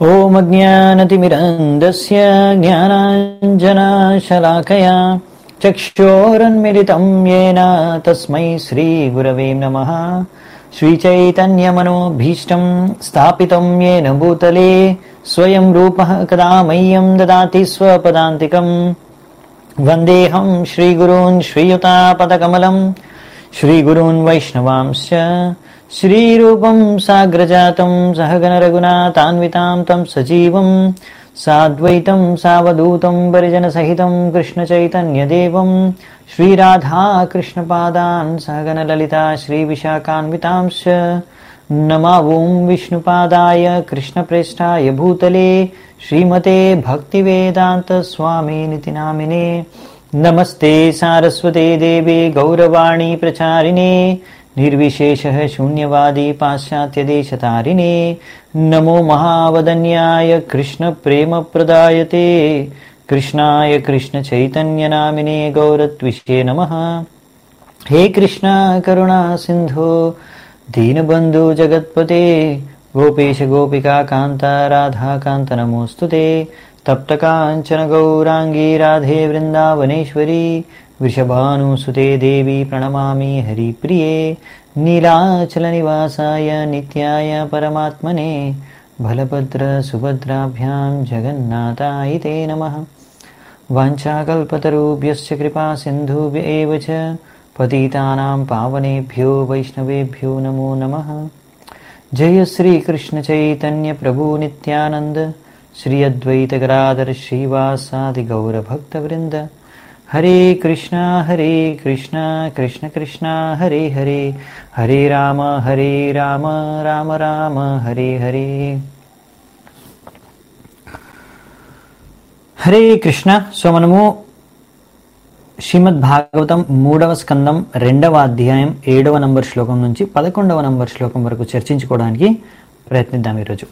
ఓం అజ్ఞానతిమిరంధస్య జ్ఞానాంజనశలాకయా చక్షోరన్మిళితం యేన తస్మై శ్రీగురవే నమః. శ్రీచైతన్యమనోభీష్టం స్థాపితం యేన భూతలే స్వయం రూపః కదా మह्यं దదాతి స్వపదాంతికం. వందేహం శ్రీగురూన్ శ్రీయుతాపదకమలం శ్రీగురూన్ వైష్ణవాంశ్చ శ్రీరూపం సాగ్రజాతం సహగణ రఘునాథాన్వితాం తం సజీవం సాద్వైతం సావధూతం పరిజన సహితం కృష్ణ చైతన్యదేవం శ్రీరాధాకృష్ణపాదాన్ సహగణ లలితా శ్రీవిశాఖాన్వితాంశ్చ నమో ఓం విష్ణుపాదాయ కృష్ణప్రేష్ఠాయ భూతలే శ్రీమతే భక్తివేదాంత స్వామినితి నామినే. నమస్తే సారస్వతే దేవే గౌరవాణి ప్రచారిణే నిర్విశేషః శూన్యవాది పాశ్చాత్యదేశతారిణే. నమో మహావదన్యాయ కృష్ణ ప్రేమ ప్రదాయతే కృష్ణాయ కృష్ణ చైతన్య నామినే గౌరత్విషే నమః. హే కృష్ణ కరుణా సింధో దీనబంధు జగత్పతే గోపేశ గోపికా కాంత రాధాకాంత నమోస్తుతే. తప్త కాంచన గౌరాంగీ రాధే వృందావనేశ్వరీ వృషభానుసుతే దేవి ప్రణమామి హరిప్రియే. నీలాచల నివాసాయ నిత్యాయ పరమాత్మనే బలభద్ర సుభద్రాభ్యాం జగన్నాథాయ తే నమః. వాంఛాకల్పతరుభ్యశ్చ కృపా సింధుభ్య ఏవ చ పతితానాం పావనేభ్యో వైష్ణవేభ్యో నమో నమః. జయ శ్రీ కృష్ణ చైతన్య ప్రభు నిత్యానంద శ్రీ అద్వైత గదాధర శ్రీవాసాది గౌర భక్త వృంద. హరే కృష్ణ కృష్ణ కృష్ణ హరే హరే హరే రామ రామ రామ హరే హరే. హరే కృష్ణ. సో మనము శ్రీమద్ భాగవతం 3వ స్కందం 2వ అధ్యాయం 7వ నంబర్ శ్లోకం నుంచి 11వ నంబర్ శ్లోకం వరకు చర్చించుకోవడానికి ప్రయత్నిద్దాం ఈరోజు.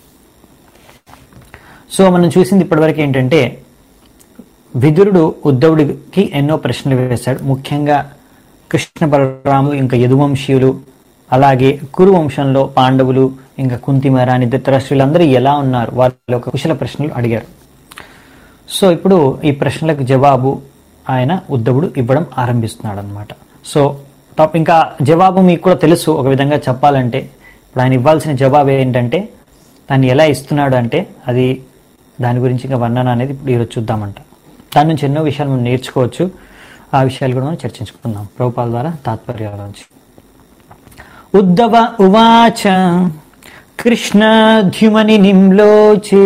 సో మనం చూసింది ఇప్పటివరకు ఏంటంటే, విదురుడు ఉద్ధవుడికి ఎన్నో ప్రశ్నలు వేశాడు. ముఖ్యంగా కృష్ణ బలరాములు, ఇంకా యదువంశీయులు, అలాగే కురు వంశంలో పాండవులు, ఇంకా కుంతిమరాని ధృతరాష్ట్రులందరూ ఎలా ఉన్నారు, వాళ్ళ యొక్క కుశల ప్రశ్నలు అడిగారు. సో ఇప్పుడు ఈ ప్రశ్నలకు జవాబు ఆయన ఉద్ధవుడు ఇవ్వడం ఆరంభిస్తున్నాడు అనమాట. సో ఇంకా జవాబు మీకు కూడా తెలుసు. ఒక విధంగా చెప్పాలంటే ఇప్పుడు ఆయన ఇవ్వాల్సిన జవాబు ఏంటంటే, దాన్ని ఎలా ఇస్తున్నాడు అంటే అది దాని గురించి ఇంకా వర్ణన అనేది ఇప్పుడు ఈరోజు చూద్దామంట. దాని నుంచి ఎన్నో విషయాలు మనం నేర్చుకోవచ్చు. ఆ విషయాలు కూడా మనం చర్చించుకుందాం ప్రభుపాల ద్వారా తాత్పర్యాల నుంచి. ఉద్ధవ ఉవాచ కృష్ణ ధ్యుమని నిమ్లోచే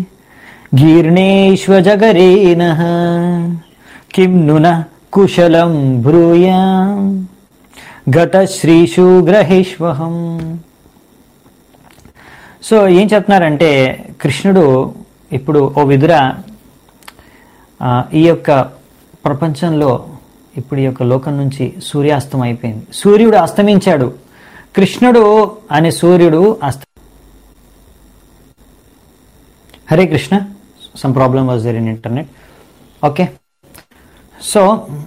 గీర్ణేష్వజగరేనః కిం నున కుశలం బ్రూయాం గత శ్రీషు గ్రహేష్వహం. సో ఏం చెప్తున్నారంటే, కృష్ణుడు ఇప్పుడు ఓ విదుర, ఈ యొక్క ప్రపంచంలో ఇప్పుడు ఈ యొక్క లోకం నుంచి సూర్యాస్తం అయిపోయింది. సూర్యుడు అస్తమించాడు. కృష్ణుడు అనే సూర్యుడు Hare Krishna. Some problem was there in internet. Okay. So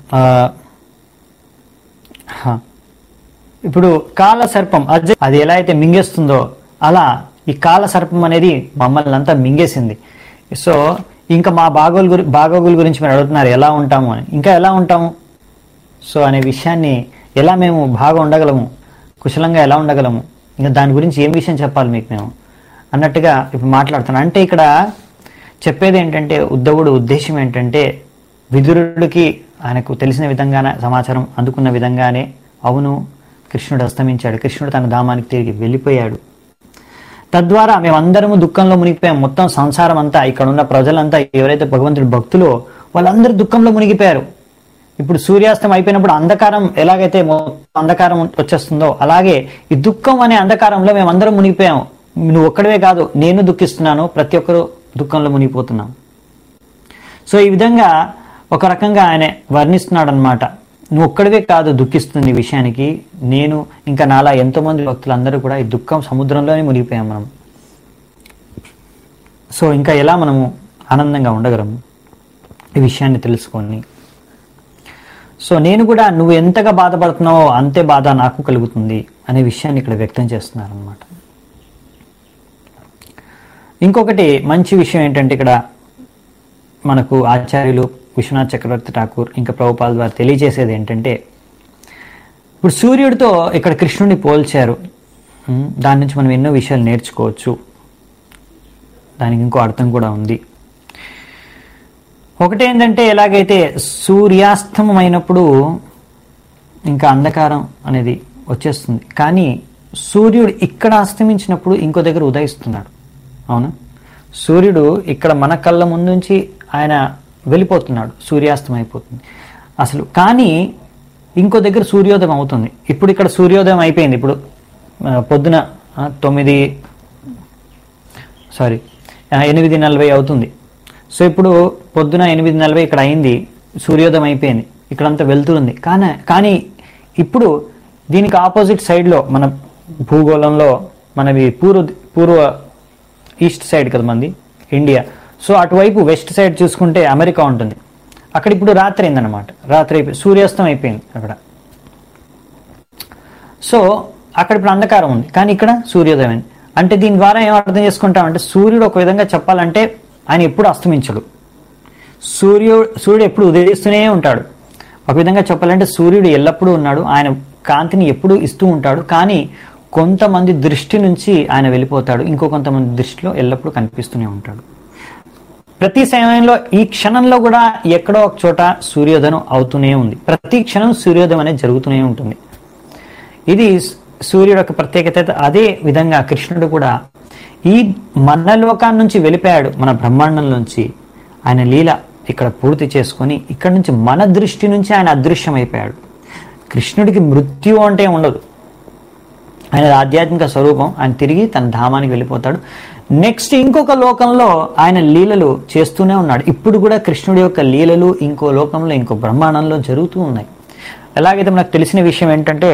ఇప్పుడు కాల సర్పం అది ఎలా అయితే మింగేస్తుందో అలా ఈ కాల సర్పం అనేది మమ్మల్ని అంతా మింగేసింది. సో ఇంకా మా బాగోగుల గురించి మీరు అడుగుతున్నారు ఎలా ఉంటాము అని. ఇంకా ఎలా ఉంటాము సో అనే విషయాన్ని, ఎలా మేము బాగా ఉండగలము, కుశలంగా ఎలా ఉండగలము, ఇంకా దాని గురించి ఏం విషయం చెప్పాలి మీకు మేము అన్నట్టుగా ఇప్పుడు మాట్లాడుతున్నాను. అంటే ఇక్కడ చెప్పేది ఏంటంటే, ఉద్ధవుడు ఉద్దేశం ఏంటంటే, విదురుడికి ఆయనకు తెలిసిన విధంగానే సమాచారం అందుకున్న విధంగానే, అవును కృష్ణుడు అస్తమించాడు, కృష్ణుడు తన ధామానికి తిరిగి వెళ్ళిపోయాడు, తద్వారా మేమందరము దుఃఖంలో మునిగిపోయాం. మొత్తం సంసారం అంతా, ఇక్కడ ఉన్న ప్రజలంతా ఎవరైతే భగవంతుడి భక్తులో వాళ్ళందరూ దుఃఖంలో మునిగిపోయారు. ఇప్పుడు సూర్యాస్తం అయిపోయినప్పుడు అంధకారం ఎలాగైతే అంధకారం వచ్చేస్తుందో అలాగే ఈ దుఃఖం అనే అంధకారంలో మేమందరం మునిగిపోయాం. నువ్వు ఒక్కడవే కాదు, నేను దుఃఖిస్తున్నాను, ప్రతి ఒక్కరూ దుఃఖంలో మునిగిపోతున్నాం. సో ఈ విధంగా ఒక రకంగా ఆయన వర్ణిస్తున్నాడు అనమాట. నువ్వు ఒక్కడివే కాదు దుఃఖిస్తుంది విషయానికి, నేను ఇంకా నాలా ఎంతోమంది భక్తులందరూ కూడా ఈ దుఃఖం సముద్రంలోనే మునిగిపోయాం మనం. సో ఇంకా ఎలా మనము ఆనందంగా ఉండగలము ఈ విషయాన్ని తెలుసుకొని. సో నేను కూడా నువ్వు ఎంతగా బాధపడుతున్నావో అంతే బాధ నాకు కలుగుతుంది అనే విషయాన్ని ఇక్కడ వ్యక్తం చేస్తున్నారు అనమాట. ఇంకొకటి మంచి విషయం ఏంటంటే ఇక్కడ మనకు ఆచార్యులు విశ్వనాథ్ చక్రవర్తి ఠాకూర్ ఇంకా ప్రభుపాల్ ద్వారా తెలియజేసేది ఏంటంటే, ఇప్పుడు సూర్యుడితో ఇక్కడ కృష్ణుడిని పోల్చారు. దాని నుంచి మనం ఎన్నో విషయాలు నేర్చుకోవచ్చు. దానికి ఇంకో అర్థం కూడా ఉంది. ఒకటేంటంటే, ఎలాగైతే సూర్యాస్తమం అయినప్పుడు ఇంకా అంధకారం అనేది వచ్చేస్తుంది, కానీ సూర్యుడు ఇక్కడ అస్తమించినప్పుడు ఇంకో దగ్గర ఉదయిస్తున్నాడు. అవునా? సూర్యుడు ఇక్కడ మన కళ్ళ ముందు నుంచి ఆయన వెళ్ళిపోతున్నాడు, సూర్యాస్తం అయిపోతుంది అసలు. కానీ ఇంకో దగ్గర సూర్యోదయం అవుతుంది. ఇప్పుడు ఇక్కడ సూర్యోదయం అయిపోయింది. ఇప్పుడు పొద్దున 8:40 అవుతుంది. సో ఇప్పుడు పొద్దున 8:40 ఇక్కడ అయింది, సూర్యోదయం అయిపోయింది, ఇక్కడంతా వెళ్తుంది. కానీ ఇప్పుడు దీనికి ఆపోజిట్ సైడ్లో మన భూగోళంలో మనవి పూర్వ ఈస్ట్ సైడ్ కదా మంది ఇండియా. సో అటువైపు వెస్ట్ సైడ్ చూసుకుంటే అమెరికా ఉంటుంది. అక్కడ ఇప్పుడు రాత్రి అయిందన్నమాట. రాత్రి అయిపోయి సూర్యాస్తం అయిపోయింది అక్కడ. సో అక్కడ ఇప్పుడు అంధకారం ఉంది, కానీ ఇక్కడ సూర్యోదయం అయింది. అంటే దీని ద్వారా ఏం అర్థం చేసుకుంటామంటే, సూర్యుడు ఒక విధంగా చెప్పాలంటే ఆయన ఎప్పుడు అస్తమించడు, సూర్యుడు ఎప్పుడు ఉదయిస్తూనే ఉంటాడు. ఒక విధంగా చెప్పాలంటే సూర్యుడు ఎల్లప్పుడూ ఉన్నాడు, ఆయన కాంతిని ఎప్పుడూ ఇస్తూ ఉంటాడు. కానీ కొంతమంది దృష్టి నుంచి ఆయన వెళ్ళిపోతాడు, ఇంకో కొంతమంది దృష్టిలో ఎల్లప్పుడూ కనిపిస్తూనే ఉంటాడు. ప్రతి సమయంలో ఈ క్షణంలో కూడా ఎక్కడో ఒక చోట సూర్యోదయం అవుతూనే ఉంది. ప్రతి క్షణం సూర్యోదయం అనేది జరుగుతూనే ఉంటుంది. ఇది సూర్యుడు యొక్క ప్రత్యేకత. అదే విధంగా కృష్ణుడు కూడా ఈ మన లోకాన్ని నుంచి వెళ్ళిపోయాడు, మన బ్రహ్మాండం నుంచి. ఆయన లీల ఇక్కడ పూర్తి చేసుకొని ఇక్కడ నుంచి మన దృష్టి నుంచి ఆయన అదృశ్యం అయిపోయాడు. కృష్ణుడికి మృత్యు అంటే ఉండదు, ఆయన ఆధ్యాత్మిక స్వరూపం. ఆయన తిరిగి తన ధామానికి వెళ్ళిపోతాడు. నెక్స్ట్ ఇంకొక లోకంలో ఆయన లీలలు చేస్తూనే ఉన్నాడు. ఇప్పుడు కూడా కృష్ణుడి యొక్క లీలలు ఇంకో లోకంలో, ఇంకో బ్రహ్మాండంలో జరుగుతూ ఉన్నాయి. ఎలాగైతే మనకు తెలిసిన విషయం ఏంటంటే,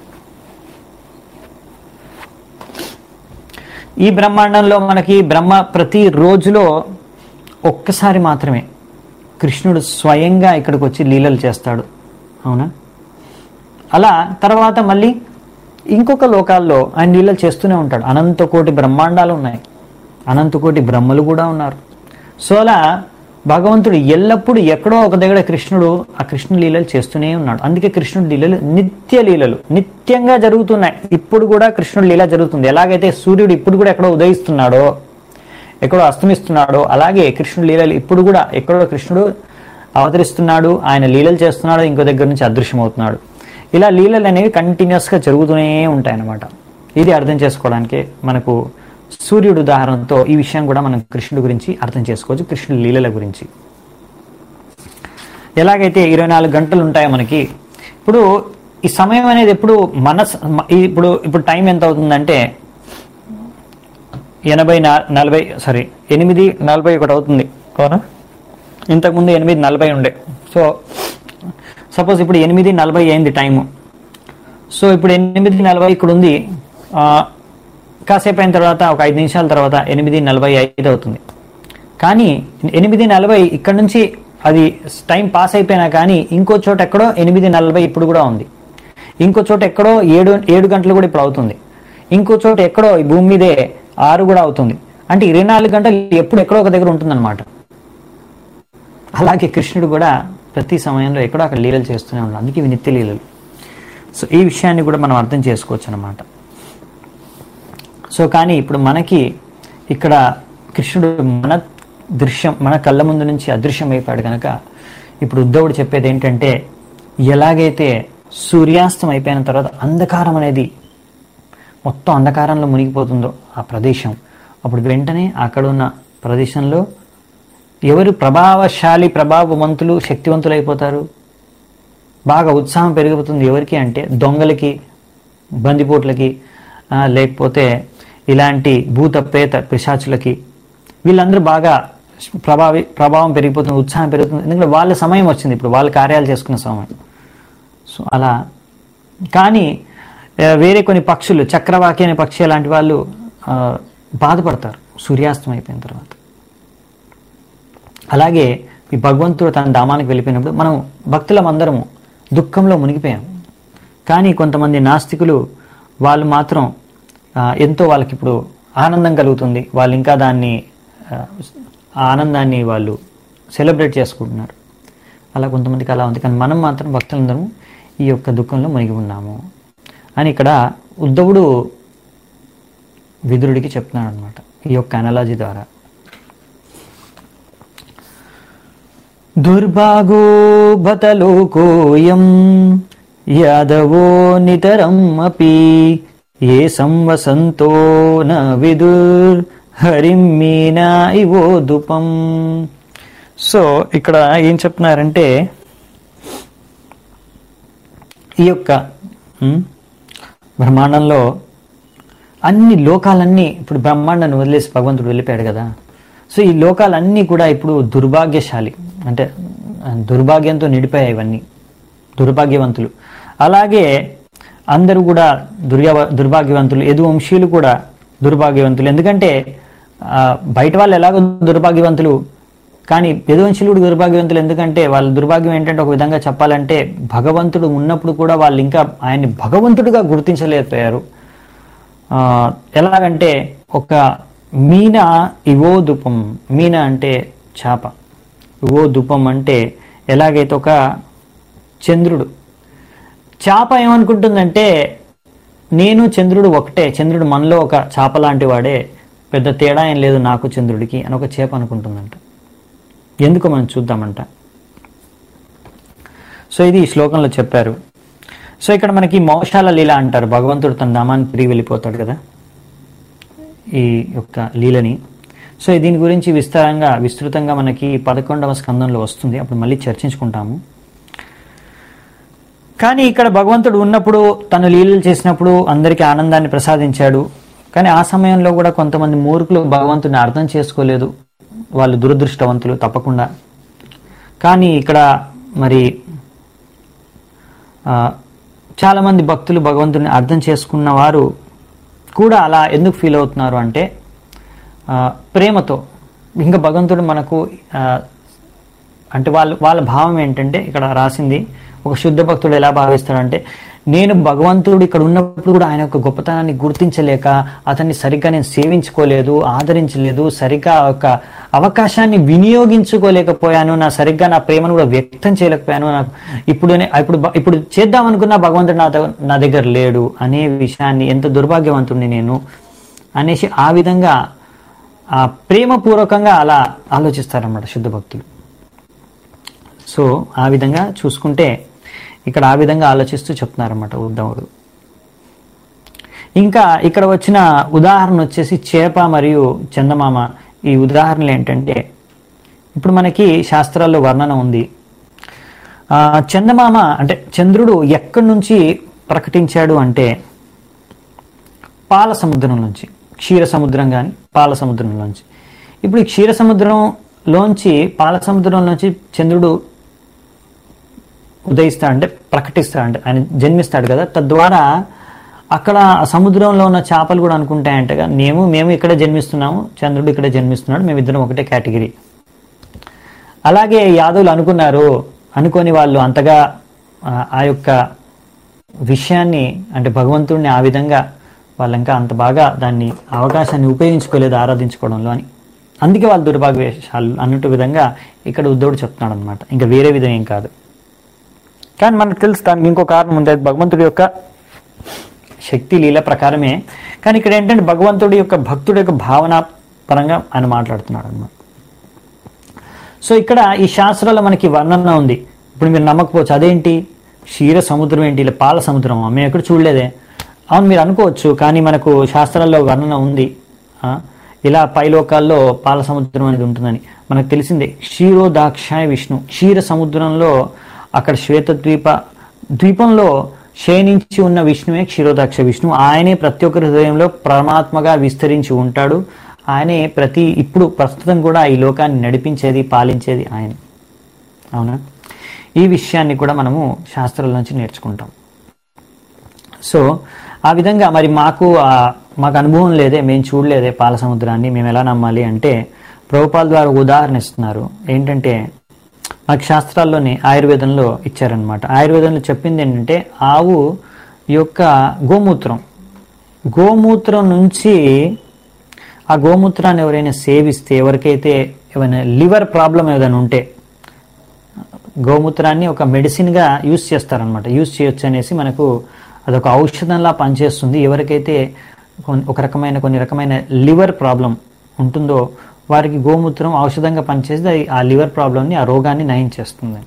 ఈ బ్రహ్మాండంలో మనకి బ్రహ్మ ప్రతి రోజులో ఒక్కసారి మాత్రమే కృష్ణుడు స్వయంగా ఇక్కడికి వచ్చి లీలలు చేస్తాడు. అవునా? అలా తర్వాత మళ్ళీ ఇంకొక లోకాల్లో ఆయన లీలలు చేస్తూనే ఉంటాడు. అనంత కోటి బ్రహ్మాండాలు ఉన్నాయి, అనంత కోటి బ్రహ్మలు కూడా ఉన్నారు. సో అలా భగవంతుడు ఎల్లప్పుడూ ఎక్కడో ఒక దగ్గర ఆ కృష్ణుడు లీలలు చేస్తూనే ఉన్నాడు. అందుకే కృష్ణుడి లీలలు నిత్య లీలలు నిత్యంగా జరుగుతున్నాయి. ఇప్పుడు కూడా కృష్ణుడి లీల జరుగుతుంది. ఎలాగైతే సూర్యుడు ఇప్పుడు కూడా ఎక్కడో ఉదయిస్తున్నాడో, ఎక్కడో అస్తమిస్తున్నాడో, అలాగే కృష్ణుడి లీలలు ఇప్పుడు కూడా ఎక్కడో కృష్ణుడు అవతరిస్తున్నాడు, ఆయన లీలలు చేస్తున్నాడు, ఇంకో దగ్గర నుంచి అదృశ్యమవుతున్నాడు. ఇలా లీలలు అనేవి కంటిన్యూస్గా జరుగుతూనే ఉంటాయన్నమాట. ఇది అర్థం చేసుకోవడానికి మనకు సూర్యుడు ఉదాహరణతో ఈ విషయం కూడా మనం కృష్ణుడి గురించి అర్థం చేసుకోవచ్చు, కృష్ణుడి లీలల గురించి. ఎలాగైతే 24 గంటలు ఉంటాయో మనకి, ఇప్పుడు ఈ సమయం అనేది ఎప్పుడు ఇప్పుడు టైం ఎంత అవుతుందంటే 8:41 అవుతుంది. అవునా? ఇంతకుముందు 8:40 ఉండే. సో సపోజ్ ఇప్పుడు 8:40 అయింది టైము. సో ఇప్పుడు 8:40 ఇక్కడ ఉంది. కాసేపు అయిన తర్వాత ఒక 5 నిమిషాల తర్వాత 8:45 అవుతుంది. కానీ 8:40 ఇక్కడ నుంచి అది టైం పాస్ అయిపోయినా కానీ ఇంకో చోట ఎక్కడో 8:40 ఇప్పుడు కూడా ఉంది. ఇంకో చోట ఎక్కడో 7 గంటలు కూడా ఇప్పుడు అవుతుంది. ఇంకో చోట ఎక్కడో ఈ భూమి మీదే 6 కూడా అవుతుంది. అంటే 24 గంటలు ఎప్పుడు ఎక్కడో ఒక దగ్గర ఉంటుందన్నమాట. అలాగే కృష్ణుడు కూడా ప్రతి సమయంలో ఎక్కడో అక్కడ లీలలు చేస్తూనే ఉన్నాడు. అందుకే ఇవి నిత్య లీలలు. సో ఈ విషయాన్ని కూడా మనం అర్థం చేసుకోవచ్చు అన్నమాట. సో కానీ ఇప్పుడు మనకి ఇక్కడ కృష్ణుడు మన కళ్ళ ముందు నుంచి అదృశ్యం అయిపోయాడు కనుక ఇప్పుడు ఉద్ధవుడు చెప్పేది ఏంటంటే, ఎలాగైతే సూర్యాస్తం అయిపోయిన తర్వాత అంధకారం అనేది మొత్తం అంధకారంలో మునిగిపోతుందో ఆ ప్రదేశం, అప్పుడు వెంటనే అక్కడ ఉన్న ప్రదేశంలో ఎవరు ప్రభావవంతులు శక్తివంతులు అయిపోతారు, బాగా ఉత్సాహం పెరిగిపోతుంది. ఎవరికి అంటే దొంగలకి, బందిపోట్లకి, లేకపోతే ఇలాంటి భూత ప్రేత పిశాచులకి, వీళ్ళందరూ బాగా ప్రభావం పెరిగిపోతుంది, ఉత్సాహం పెరుగుతుంది. ఎందుకంటే వాళ్ళ సమయం వచ్చింది, ఇప్పుడు వాళ్ళ కార్యాలు చేసుకున్న సమయం. సో అలా. కానీ వేరే కొన్ని పక్షులు, చక్రవాకి అనే పక్షి లాంటి వాళ్ళు బాధపడతారు సూర్యాస్తం అయిపోయిన తర్వాత. అలాగే ఈ భగవంతుడు తన ధామానికి వెళ్ళిపోయినప్పుడు మనం భక్తులం అందరము దుఃఖంలో మునిగిపోయాం. కానీ కొంతమంది నాస్తికులు వాళ్ళు మాత్రం ఎంతో వాళ్ళకి ఇప్పుడు ఆనందం కలుగుతుంది, వాళ్ళు ఇంకా దాన్ని ఆ ఆనందాన్ని వాళ్ళు సెలబ్రేట్ చేసుకుంటున్నారు. అలా కొంతమందికి అలా ఉంది. కానీ మనం మాత్రం భక్తులందరం ఈ యొక్క దుఃఖంలో మునిగి ఉన్నాము అని ఇక్కడ ఉద్ధవుడు విదురుడికి చెప్తున్నాడు అనమాట ఈ యొక్క అనాలజీ ద్వారా. దుర్భాగో బతలోకోయం యాదవో నితరం అపి ఏ సంవసంతో న విదుర్ హరిం మీనా ఇవో దుపం. సో ఇక్కడ ఏం చెప్తున్నారంటే ఈ యొక్క బ్రహ్మాండంలో అన్ని లోకాలన్నీ, ఇప్పుడు బ్రహ్మాండాన్ని వదిలేసి భగవంతుడు వెళ్ళిపోయాడు కదా, సో ఈ లోకాలన్నీ కూడా ఇప్పుడు దుర్భాగ్యశాలి, అంటే దుర్భాగ్యంతో నిండిపోయాయి ఇవన్నీ, దుర్భాగ్యవంతులు. అలాగే అందరూ కూడా దుర్భాగ్యవంతులు, యదువంశీయులు కూడా దుర్భాగ్యవంతులు. ఎందుకంటే బయట వాళ్ళు ఎలాగో దుర్భాగ్యవంతులు, కానీ యదువంశీయులు కూడా దుర్భాగ్యవంతులు. ఎందుకంటే వాళ్ళ దుర్భాగ్యం ఏంటంటే, ఒక విధంగా చెప్పాలంటే భగవంతుడు ఉన్నప్పుడు కూడా వాళ్ళు ఇంకా ఆయన్ని భగవంతుడిగా గుర్తించలేకపోయారు. ఎలాగంటే ఒక మీన ఇవో ధూపం, మీన అంటే చేప, ఇవో ధూపం అంటే ఎలాగైతే ఒక చంద్రుడు, చేప ఏమనుకుంటుందంటే నేను చంద్రుడు ఒకటే, చంద్రుడు మనలో ఒక చేప లాంటి వాడే, పెద్ద తేడా ఏం లేదు నాకు చంద్రుడికి అని ఒక చేప అనుకుంటుందంట. ఎందుకు మనం చూద్దామంట. సో ఇది ఈ శ్లోకంలో చెప్పారు. సో ఇక్కడ మనకి మోక్షాల లీల అంటారు, భగవంతుడు తన ధామాన్ని తిరిగి వెళ్ళిపోతాడు కదా ఈ యొక్క లీలని. సో దీని గురించి విస్తృతంగా మనకి 11వ స్కందంలో వస్తుంది, అప్పుడు మళ్ళీ చర్చించుకుంటాము. కానీ ఇక్కడ భగవంతుడు ఉన్నప్పుడు తను లీలలు చేసినప్పుడు అందరికీ ఆనందాన్ని ప్రసాదించాడు. కానీ ఆ సమయంలో కూడా కొంతమంది మూర్ఖులు భగవంతుడిని అర్థం చేసుకోలేదు, వాళ్ళు దురదృష్టవంతులు తప్పకుండా. కానీ ఇక్కడ మరి చాలామంది భక్తులు భగవంతుడిని అర్థం చేసుకున్న వారు కూడా అలా ఎందుకు ఫీల్ అవుతున్నారు అంటే ప్రేమతో. ఇంకా భగవంతుడు మనకు అంటే వాళ్ళ భావం ఏంటంటే, ఇక్కడ రాసింది ఒక శుద్ధ భక్తుడు ఎలా భావిస్తాడంటే, నేను భగవంతుడు ఇక్కడ ఉన్నప్పుడు కూడా ఆయన యొక్క గొప్పతనాన్ని గుర్తించలేక, అతన్ని సరిగ్గా నేను సేవించుకోలేదు, ఆదరించలేదు, సరిగ్గా ఒక అవకాశాన్ని వినియోగించుకోలేకపోయాను, సరిగ్గా నా ప్రేమను కూడా వ్యక్తం చేయలేకపోయాను, నాకు ఇప్పుడు చేద్దాం అనుకున్నా భగవంతుడు నా దగ్గర లేడు అనే విషయాన్ని, ఎంత దుర్భాగ్యవంతుడిని నేను అనేసి ఆ విధంగా ప్రేమపూర్వకంగా అలా ఆలోచిస్తారన్నమాట శుద్ధ భక్తులు. సో ఆ విధంగా చూసుకుంటే ఇక్కడ ఆ విధంగా ఆలోచిస్తూ చెప్తున్నారన్నమాట ఉద్ధవుడు. ఇంకా ఇక్కడ వచ్చిన ఉదాహరణ వచ్చేసి చేప మరియు చందమామ. ఈ ఉదాహరణలు ఏంటంటే, ఇప్పుడు మనకి శాస్త్రాల్లో వర్ణన ఉంది, చందమామ అంటే చంద్రుడు ఎక్కడి నుంచి ప్రకటించాడు అంటే పాల సముద్రం నుంచి, క్షీర సముద్రం కానీ పాల సముద్రంలోంచి. ఇప్పుడు ఈ క్షీర సముద్రంలోంచి పాల సముద్రంలోంచి చంద్రుడు ఉదయిస్తాడంటే ప్రకటిస్తాడంటే ఆయన జన్మిస్తాడు కదా, తద్వారా అక్కడ సముద్రంలో ఉన్న చేపలు కూడా అనుకుంటాయంట, మేము ఇక్కడే జన్మిస్తున్నాము, చంద్రుడు ఇక్కడే జన్మిస్తున్నాడు, మేమిద్దరం ఒకటే కేటగిరీ. అలాగే యాదవులు అనుకొని వాళ్ళు అంతగా ఆ యొక్క విషయాన్ని అంటే భగవంతుడిని ఆ విధంగా వాళ్ళు ఇంకా అంత బాగా దాన్ని అవకాశాన్ని ఉపయోగించుకోలేదు ఆరాధించుకోవడంలో అని, అందుకే వాళ్ళు దుర్భాగ్యశాలు అన్నట్టు విధంగా ఇక్కడ ఉద్ధవుడు చెప్తున్నాడు అనమాట. ఇంకా వేరే విధం ఏం కాదు. కానీ మనకు తెలుసు దానికి ఇంకో కారణం ఉంది, భగవంతుడి యొక్క శక్తి లీల ప్రకారమే. కానీ ఇక్కడ ఏంటంటే భగవంతుడి యొక్క భక్తుడి యొక్క భావన పరంగా ఆయన మాట్లాడుతున్నాడు అన్నమాట. సో ఇక్కడ ఈ శాస్త్రాల్లో మనకి వర్ణన ఉంది. ఇప్పుడు మీరు నమ్మకపోవచ్చు, అదేంటి క్షీర సముద్రం ఏంటి, ఇలా పాల సముద్రం మేము ఎక్కడ చూడలేదే, అవును మీరు అనుకోవచ్చు. కానీ మనకు శాస్త్రాల్లో వర్ణన ఉంది, ఇలా పైలోకాల్లో పాల సముద్రం అనేది ఉంటుందని మనకు తెలిసిందే. క్షీరోదాక్షాయ విష్ణు, క్షీర సముద్రంలో అక్కడ ద్వీపంలో శయనించి ఉన్న విష్ణువే క్షీరోదాక్ష విష్ణు. ఆయనే ప్రతి ఒక్కరి హృదయంలో పరమాత్మగా విస్తరించి ఉంటాడు. ఆయనే ఇప్పుడు ప్రస్తుతం కూడా ఈ లోకాన్ని నడిపించేది పాలించేది ఆయన. అవునా? ఈ విషయాన్ని కూడా మనము శాస్త్రాల నుంచి నేర్చుకుంటాం. సో ఆ విధంగా మరి మాకు అనుభవం లేదే, మేము చూడలేదే పాల సముద్రాన్ని, మేము ఎలా నమ్మాలి అంటే ప్రభుపాల్ ద్వారా ఉదాహరణ ఇస్తున్నారు. ఏంటంటే మాకు శాస్త్రాల్లోనే ఆయుర్వేదంలో ఇచ్చారనమాట. ఆయుర్వేదంలో చెప్పింది ఏంటంటే ఆవు యొక్క గోమూత్రం నుంచి ఆ గోమూత్రాన్ని ఎవరైనా సేవిస్తే, ఎవరికైతే ఏమైనా లివర్ ప్రాబ్లం ఏదైనా ఉంటే గోమూత్రాన్ని ఒక మెడిసిన్గా యూజ్ చేస్తారనమాట. యూజ్ చేయొచ్చు అనేసి మనకు అదొక ఔషధంలా పనిచేస్తుంది. ఎవరికైతే కొన్ని రకమైన లివర్ ప్రాబ్లం ఉంటుందో వారికి గోమూత్రం ఔషధంగా పనిచేసి ఆ లివర్ ప్రాబ్లంని, ఆ రోగాన్ని నయం చేస్తుంది.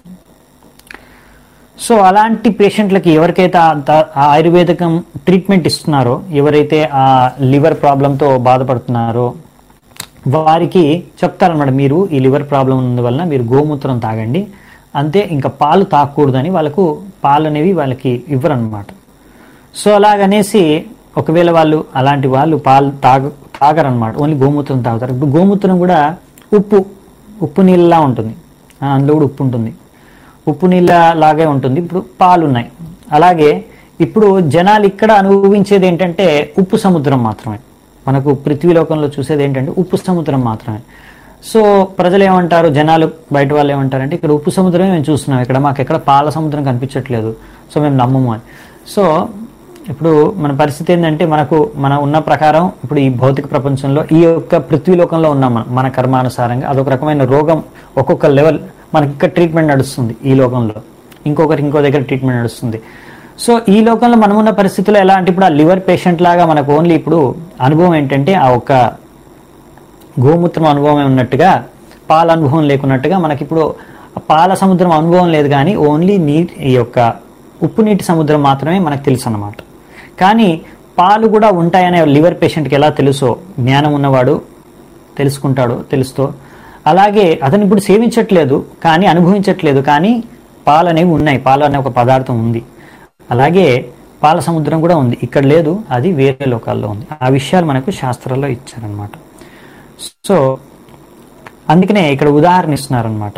సో అలాంటి పేషెంట్లకి ఎవరికైతే ఆ ఆయుర్వేదికం ట్రీట్మెంట్ ఇస్తున్నారో, ఎవరైతే ఆ లివర్ ప్రాబ్లంతో బాధపడుతున్నారో వారికి చెప్తారనమాట, మీరు ఈ లివర్ ప్రాబ్లం ఉన్నందువలన మీరు గోమూత్రం తాగండి అంతే, ఇంకా పాలు తాగకూడదని వాళ్ళకు పాలు అనేవి వాళ్ళకి ఇవ్వరనమాట. సో అలాగనేసి ఒకవేళ అలాంటి వాళ్ళు పాలు తాగరనమాట, ఓన్లీ గోమూత్రం తాగుతారు. ఇప్పుడు గోమూత్రం కూడా ఉప్పు నీళ్ళలా ఉంటుంది, అందులో కూడా ఉప్పు ఉంటుంది, ఉప్పు నీళ్ళ లాగే ఉంటుంది. ఇప్పుడు పాలు ఉన్నాయి. అలాగే ఇప్పుడు జనాలు ఇక్కడ అనుభవించేది ఏంటంటే ఉప్పు సముద్రం మాత్రమే. మనకు పృథ్వీలోకంలో చూసేది ఏంటంటే ఉప్పు సముద్రం మాత్రమే. సో ప్రజలు ఏమంటారు, జనాలు బయట వాళ్ళు ఏమంటారంటే, ఇక్కడ ఉప్పు సముద్రమే మేము చూస్తున్నాం, ఇక్కడ మాకు ఎక్కడ పాల సముద్రం కనిపించట్లేదు, సో మేము నమ్మము అని. సో ఇప్పుడు మన పరిస్థితి ఏంటంటే, మన ఉన్న ప్రకారం ఇప్పుడు ఈ భౌతిక ప్రపంచంలో ఈ యొక్క పృథ్వీలోకంలో ఉన్నాం. మన కర్మానుసారంగా అదొక రకమైన రోగం, ఒక్కొక్క లెవెల్ మనకి ఇక్కడ ట్రీట్మెంట్ నడుస్తుంది ఈ లోకంలో, ఇంకో దగ్గర ట్రీట్మెంట్ నడుస్తుంది. సో ఈ లోకంలో మనమున్న పరిస్థితుల్లో ఎలా అంటే, ఇప్పుడు ఆ లివర్ పేషెంట్ లాగా మనకు ఓన్లీ ఇప్పుడు అనుభవం ఏంటంటే ఆ ఒక్క గోమూత్రం అనుభవం ఉన్నట్టుగా, పాల అనుభవం లేకున్నట్టుగా మనకిప్పుడు పాల సముద్రం అనుభవం లేదు, కానీ ఓన్లీ ఈ యొక్క ఉప్పు నీటి సముద్రం మాత్రమే మనకు తెలుసు అన్నమాట. కానీ పాలు కూడా ఉంటాయనే లివర్ పేషెంట్కి ఎలా తెలుసో, జ్ఞానం ఉన్నవాడు తెలుస్తో, అలాగే అతను ఇప్పుడు సేవించట్లేదు కానీ అనుభవించట్లేదు, కానీ పాలు అనేవి ఉన్నాయి, పాలు అనే ఒక పదార్థం ఉంది. అలాగే పాల సముద్రం కూడా ఉంది, ఇక్కడ లేదు, అది వేరే లోకాల్లో ఉంది. ఆ విషయాలు మనకు శాస్త్రాల్లో ఇచ్చారనమాట. సో అందుకనే ఇక్కడ ఉదాహరణ ఇస్తున్నారనమాట.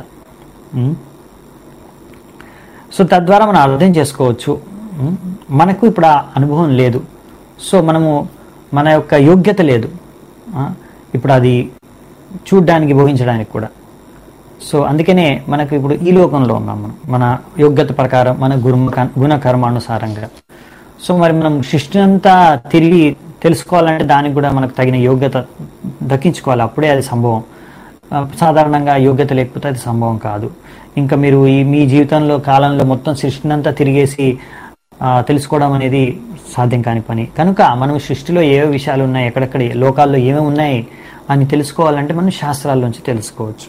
సో తద్వారా మనం అర్థం చేసుకోవచ్చు, మనకు ఇప్పుడు ఆ అనుభవం లేదు, సో మన యొక్క యోగ్యత లేదు ఇప్పుడు అది చూడ్డానికి, భోగించడానికి కూడా. సో అందుకనే మనకు ఇప్పుడు ఈ లోకంలో ఉన్నాం మనం, మన యోగ్యత ప్రకారం, మన గుణ కర్మానుసారంగా. సో మరి మనం సృష్టినంతా తిరిగి తెలుసుకోవాలంటే దానికి కూడా మనకు తగిన యోగ్యత దక్కించుకోవాలి, అప్పుడే అది సంభవం. సాధారణంగా యోగ్యత లేకపోతే అది సంభవం కాదు. ఇంకా మీరు మీ జీవితంలో కాలంలో మొత్తం సృష్టినంతా తిరిగేసి తెలుసుకోవడం అనేది సాధ్యం కాని పని. కనుక మనం సృష్టిలో ఏవే విషయాలు ఉన్నాయి, ఎక్కడెక్కడ లోకాల్లో ఏమేమి ఉన్నాయి అని తెలుసుకోవాలంటే మనం శాస్త్రాల్లోంచి తెలుసుకోవచ్చు.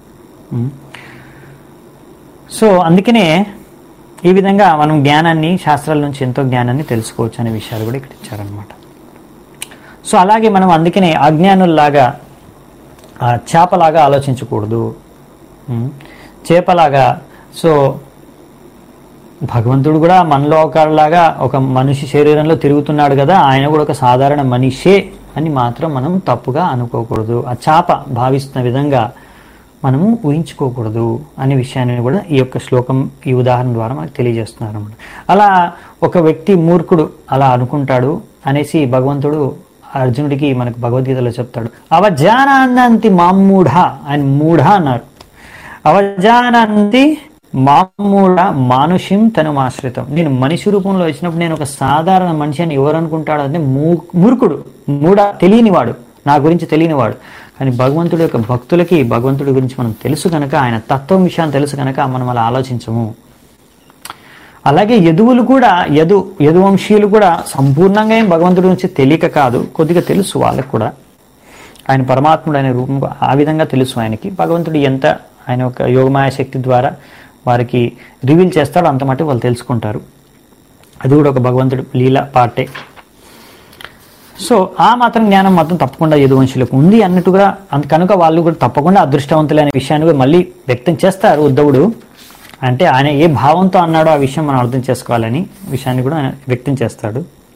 సో అందుకనే ఈ విధంగా మనం జ్ఞానాన్ని, శాస్త్రాల నుంచి ఎంతో జ్ఞానాన్ని తెలుసుకోవచ్చు అనే విషయాలు కూడా ఇక్కడ ఇచ్చారనమాట. సో అలాగే మనం అందుకనే అజ్ఞానుల్లాగా చేపలాగా ఆలోచించకూడదు, చేపలాగా. సో భగవంతుడు కూడా మనలో ఒకలాగా ఒక మనిషి శరీరంలో తిరుగుతున్నాడు కదా, ఆయన కూడా ఒక సాధారణ మనిషే అని మాత్రం మనం తప్పుగా అనుకోకూడదు, ఆ చేప భావిస్తున్న విధంగా మనము ఊహించుకోకూడదు అనే విషయాన్ని కూడా ఈ యొక్క శ్లోకం, ఈ ఉదాహరణ ద్వారా మనకు తెలియజేస్తున్నారు అన్నమాట. అలా ఒక వ్యక్తి మూర్ఖుడు అలా అనుకుంటాడు అనేసి భగవంతుడు అర్జునుడికి మనకు భగవద్గీతలో చెప్తాడు. అవజానంతి మామూఢ, ఆయన మూఢ అన్నారు. అవజానంతి మామూఢ మానుషిం తనుమాశ్రితం. నేను మనిషి రూపంలో వచ్చినప్పుడు నేను ఒక సాధారణ మనిషి అని ఎవరు అనుకుంటాడు అంటే మూర్ఖుడు, తెలియనివాడు, నా గురించి తెలియనివాడు. కానీ భగవంతుడి యొక్క భక్తులకి భగవంతుడి గురించి మనం తెలుసు కనుక, ఆయన తత్వం విషయాన్ని తెలుసు కనుక మనం అలా ఆలోచించము. అలాగే యదువులు కూడా, యదువంశీయులు కూడా సంపూర్ణంగా ఏం భగవంతుడి గురించి తెలియక కాదు, కొద్దిగా తెలుసు వాళ్ళకు కూడా. ఆయన పరమాత్ముడు అనే రూపం ఆ విధంగా తెలుసు ఆయనకి. భగవంతుడు ఎంత ఆయన యొక్క యోగమాయ శక్తి ద్వారా వారికి రివీల్ చేస్తాడో అంత మట్టి వాళ్ళు తెలుసుకుంటారు. అది కూడా ఒక భగవంతుడు లీల పార్టే. సో ఆ మాత్రం జ్ఞానం మాత్రం తప్పకుండా యదువంశులకు ఉంది అన్నట్టుగా, కనుక వాళ్ళు కూడా తప్పకుండా అదృష్టవంతులు అనే విషయాన్ని కూడా మళ్ళీ వ్యక్తం చేస్తారు ఉద్ధవుడు. అంటే ఆయన ఏ భావంతో అన్నాడో ఆ విషయం మనం అర్థం చేసుకోవాలని విషయాన్ని కూడా ఆయన వ్యక్తం చేస్తాడు.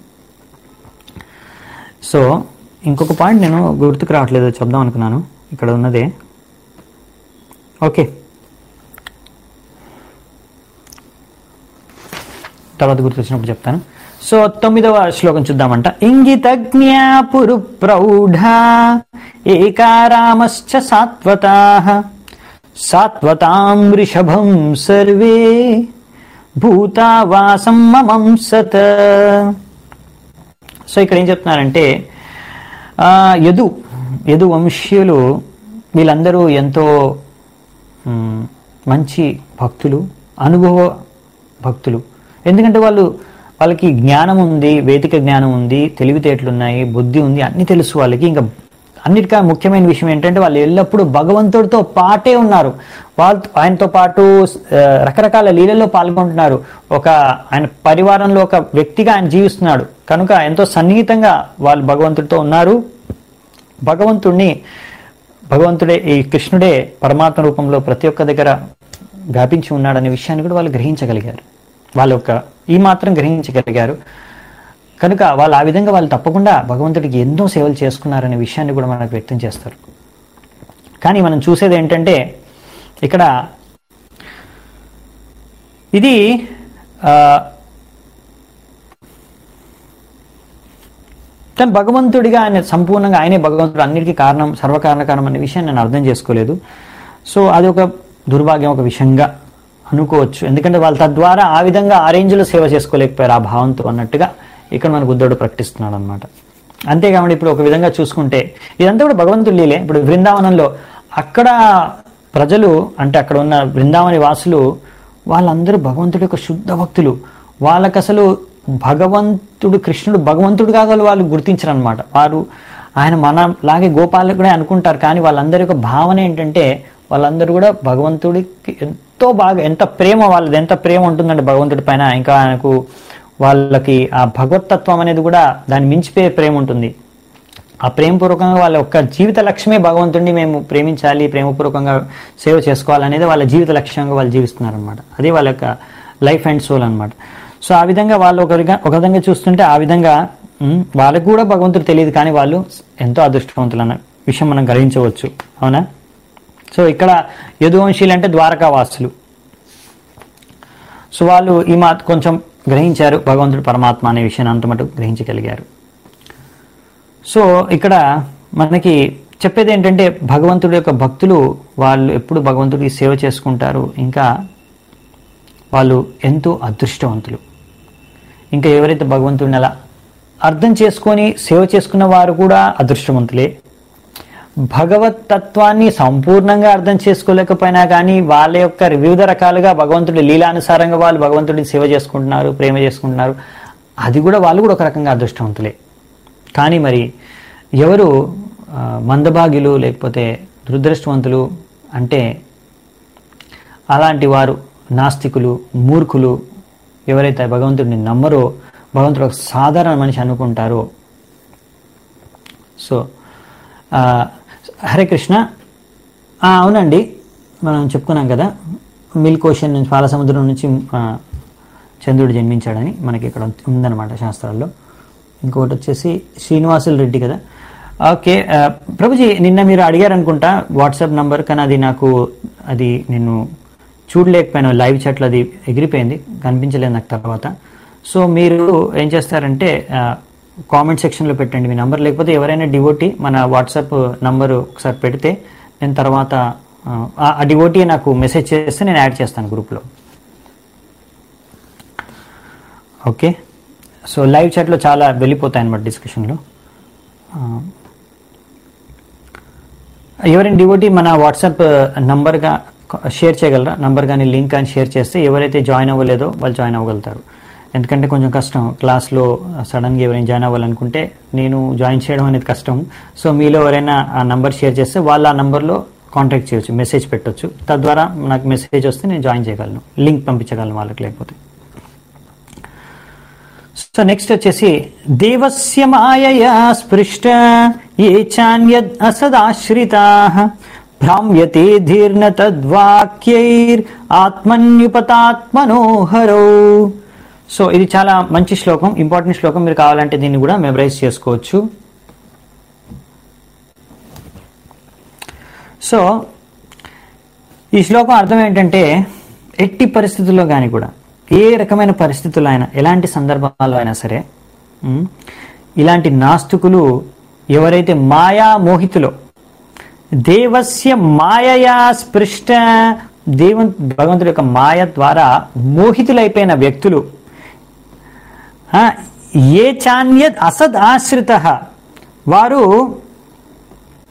సో ఇంకొక పాయింట్ నేను గుర్తుకు రావట్లేదు, చెప్దాం అనుకున్నాను, ఇక్కడ ఉన్నదే. ఓకే, తర్వాత గుర్తొచ్చినప్పుడు చెప్తాను. సో 9వ శ్లోకం చూద్దామంట. ఇంగితజ్ఞా పురు ప్రౌఢ ఏకారామశ్చ సాత్వతాః సాత్వతాం వృషభం సర్వే భూతావాసం మమంసత. సో ఇక్కడ ఏం చెప్తున్నారంటే యదు వంశీయులు వీళ్ళందరూ ఎంతో మంచి భక్తులు, అనుభవ భక్తులు. ఎందుకంటే వాళ్ళకి జ్ఞానం ఉంది, వేదిక జ్ఞానం ఉంది, తెలివితేటలు ఉన్నాయి, బుద్ధి ఉంది, అన్ని తెలుసు వాళ్ళకి. ఇంకా అన్నిటికన్నా ముఖ్యమైన విషయం ఏంటంటే వాళ్ళు ఎల్లప్పుడూ భగవంతుడితో పాటే ఉన్నారు. ఆయనతో పాటు రకరకాల లీలల్లో పాల్గొంటున్నారు. ఆయన పరివారంలో ఒక వ్యక్తిగా ఆయన జీవిస్తున్నాడు కనుక ఎంతో సన్నిహితంగా వాళ్ళు భగవంతుడితో ఉన్నారు. భగవంతుడే, ఈ కృష్ణుడే పరమాత్మ రూపంలో ప్రతి ఒక్క దగ్గర వ్యాపించి ఉన్నాడనే విషయాన్ని కూడా వాళ్ళు గ్రహించగలిగారు. ఈ మాత్రం గ్రహించగలిగారు కనుక వాళ్ళు ఆ విధంగా వాళ్ళు తప్పకుండా భగవంతుడికి ఎన్నో సేవలు చేసుకున్నారనే విషయాన్ని కూడా మనకు వ్యక్తం చేస్తారు. కానీ మనం చూసేది ఏంటంటే ఇక్కడ ఇది తను భగవంతుడిగా ఆయన సంపూర్ణంగా ఆయనే భగవంతుడు, అన్నిటికీ కారణం, సర్వకారణ కారణం అనే విషయాన్ని నేను అర్థం చేసుకోలేదు. సో అది ఒక దుర్భాగ్యం, ఒక విషయంగా అనుకోవచ్చు. ఎందుకంటే వాళ్ళు తద్వారా ఆ విధంగా ఆ రేంజ్లో సేవ చేసుకోలేకపోయారు ఆ భావంతో అన్నట్టుగా ఇక్కడ మన బుద్ధుడు ప్రకటిస్తున్నాడు అనమాట. అంతేకాకుండా ఇప్పుడు ఒక విధంగా చూసుకుంటే ఇదంతా కూడా భగవంతుడి లీలే. ఇప్పుడు బృందావనంలో అక్కడ ప్రజలు, అంటే అక్కడ ఉన్న బృందావని వాసులు వాళ్ళందరూ భగవంతుడి యొక్క శుద్ధ భక్తులు. వాళ్ళకి అసలు భగవంతుడు, కృష్ణుడు భగవంతుడు కాగల వాళ్ళు గుర్తించరు అనమాట. వారు ఆయన మనలాగే గోపాలకు కూడా అనుకుంటారు. కానీ వాళ్ళందరి యొక్క భావన ఏంటంటే వాళ్ళందరూ కూడా భగవంతుడికి ఎంతో బాగా, ఎంత ప్రేమ వాళ్ళది, ఎంత ప్రేమ ఉంటుందంటే భగవంతుడి పైన. ఇంకా ఆయనకు వాళ్ళకి ఆ భగవతత్వం అనేది కూడా దాన్ని మించిపోయే ప్రేమ ఉంటుంది. ఆ ప్రేమపూర్వకంగా వాళ్ళ యొక్క జీవిత లక్ష్యమే భగవంతుడిని మేము ప్రేమించాలి, ప్రేమపూర్వకంగా సేవ చేసుకోవాలనేది వాళ్ళ జీవిత లక్ష్యంగా వాళ్ళు జీవిస్తున్నారు అనమాట. అదే వాళ్ళ యొక్క లైఫ్ అండ్ సోల్ అనమాట. సో ఆ విధంగా వాళ్ళు ఒక విధంగా చూస్తుంటే ఆ విధంగా వాళ్ళకు కూడా భగవంతుడు తెలియదు, కానీ వాళ్ళు ఎంతో అదృష్టవంతులు అన్న విషయం మనం గ్రహించవచ్చు. అవునా? సో ఇక్కడ యదువంశీలు అంటే ద్వారకా వాసులు. సో వాళ్ళు ఈ కొంచెం గ్రహించారు భగవంతుడు పరమాత్మ అనే విషయాన్ని, అంత మటుకు గ్రహించగలిగారు. సో ఇక్కడ మనకి చెప్పేది ఏంటంటే భగవంతుడి యొక్క భక్తులు వాళ్ళు ఎప్పుడు భగవంతుడికి సేవ చేసుకుంటారు. ఇంకా వాళ్ళు ఎంతో అదృష్టవంతులు. ఇంకా ఎవరైతే భగవంతుడిని అలా అర్థం చేసుకొని సేవ చేసుకున్న వారు కూడా అదృష్టవంతులే. భగవత్ తత్వాన్ని సంపూర్ణంగా అర్థం చేసుకోలేకపోయినా కానీ వాళ్ళ యొక్క వివిధ రకాలుగా భగవంతుడి లీలానుసారంగా వాళ్ళు భగవంతుడిని సేవ చేసుకుంటున్నారు, ప్రేమ చేసుకుంటున్నారు. అది కూడా వాళ్ళు కూడా ఒక రకంగా అదృష్టవంతులే. కానీ మరి ఎవరు మందభాగ్యులు లేకపోతే దురదృష్టవంతులు అంటే అలాంటి వారు నాస్తికులు, మూర్ఖులు, ఎవరైతే భగవంతుడిని నమ్మరో, భగవంతుడు ఒక సాధారణ మనిషి అనుకుంటారో. సో హరే కృష్ణ. అవునండి, మనం చెప్పుకున్నాం కదా మిల్క్ ఓషన్ నుంచి, పాలసముద్రం నుంచి చంద్రుడు జన్మించాడని మనకి ఇక్కడ ఉందన్నమాట శాస్త్రాల్లో. ఇంకొకటి వచ్చేసి శ్రీనివాసులు రెడ్డి కదా. ఓకే ప్రభుజీ, నిన్న మీరు అడిగారు అనుకుంటా వాట్సాప్ నంబర్, కానీ అది నేను చూడలేకపోయాను. లైవ్ చాట్లో అది ఎగిరిపోయింది, కనిపించలేదు నాకు తర్వాత. సో మీరు ఏం చేస్తారంటే కామెంట్ సెక్షన్లో పెట్టండి మీ నంబర్, లేకపోతే ఎవరైనా డివోటీ మన వాట్సాప్ నంబరు ఒకసారి పెడితే నేను తర్వాత ఆ డివోటీ నాకు మెసేజ్ చేస్తే నేను యాడ్ చేస్తాను గ్రూప్లో. ఓకే, సో లైవ్ చాట్లో చాలా వెళ్ళిపోతాయి అన్నమాట డిస్కషన్లో. ఎవరైనా డివోటీ మన వాట్సాప్ నంబర్గా షేర్ చేయగలరా? నంబర్ కానీ లింక్ కానీ షేర్ చేస్తే ఎవరైతే జాయిన్ అవ్వలేదో వాళ్ళు జాయిన్ అవ్వగలుగుతారు. ఎందుకంటే కొంచెం కష్టం క్లాస్లో సడన్గా ఎవరైనా జాయిన్ అవ్వాలనుకుంటే నేను జాయిన్ చేయడం అనేది కష్టం. సో మీలో ఎవరైనా ఆ నంబర్ షేర్ చేస్తే వాళ్ళు ఆ నంబర్లో కాంటాక్ట్ చేయొచ్చు, మెసేజ్ పెట్టొచ్చు. తద్వారా నాకు మెసేజ్ వస్తే నేను జాయిన్ చేయగలను, లింక్ పంపించగలను వాళ్ళకి. లేకపోతే సో నెక్స్ట్ వచ్చేసి దేవస్య మాయయా స్పృష్ట ఏ చాన్యద్ అసదాశ్రితాః భ్రామ్యతే ధీర్న తద్వాక్యైర్ ఆత్మన్యుపతాత్మనోహరో. సో ఇది చాలా మంచి శ్లోకం, ఇంపార్టెంట్ శ్లోకం. మీరు కావాలంటే దీన్ని కూడా మెమరైజ్ చేసుకోవచ్చు. సో ఈ శ్లోకం అర్థం ఏంటంటే ఎట్టి పరిస్థితుల్లో కానీ కూడా, ఏ రకమైన పరిస్థితుల్లో అయినా, ఎలాంటి సందర్భాల్లో అయినా సరే, ఇలాంటి నాస్తికులు ఎవరైతే మాయా మోహితులో, దేవస్య మాయయా స్పృష్ట, భగవంతుడి యొక్క మాయ ద్వారా మోహితులైపోయిన వ్యక్తులు, ఏ చాన్యద్ అసద్ ఆశ్రిత, వారు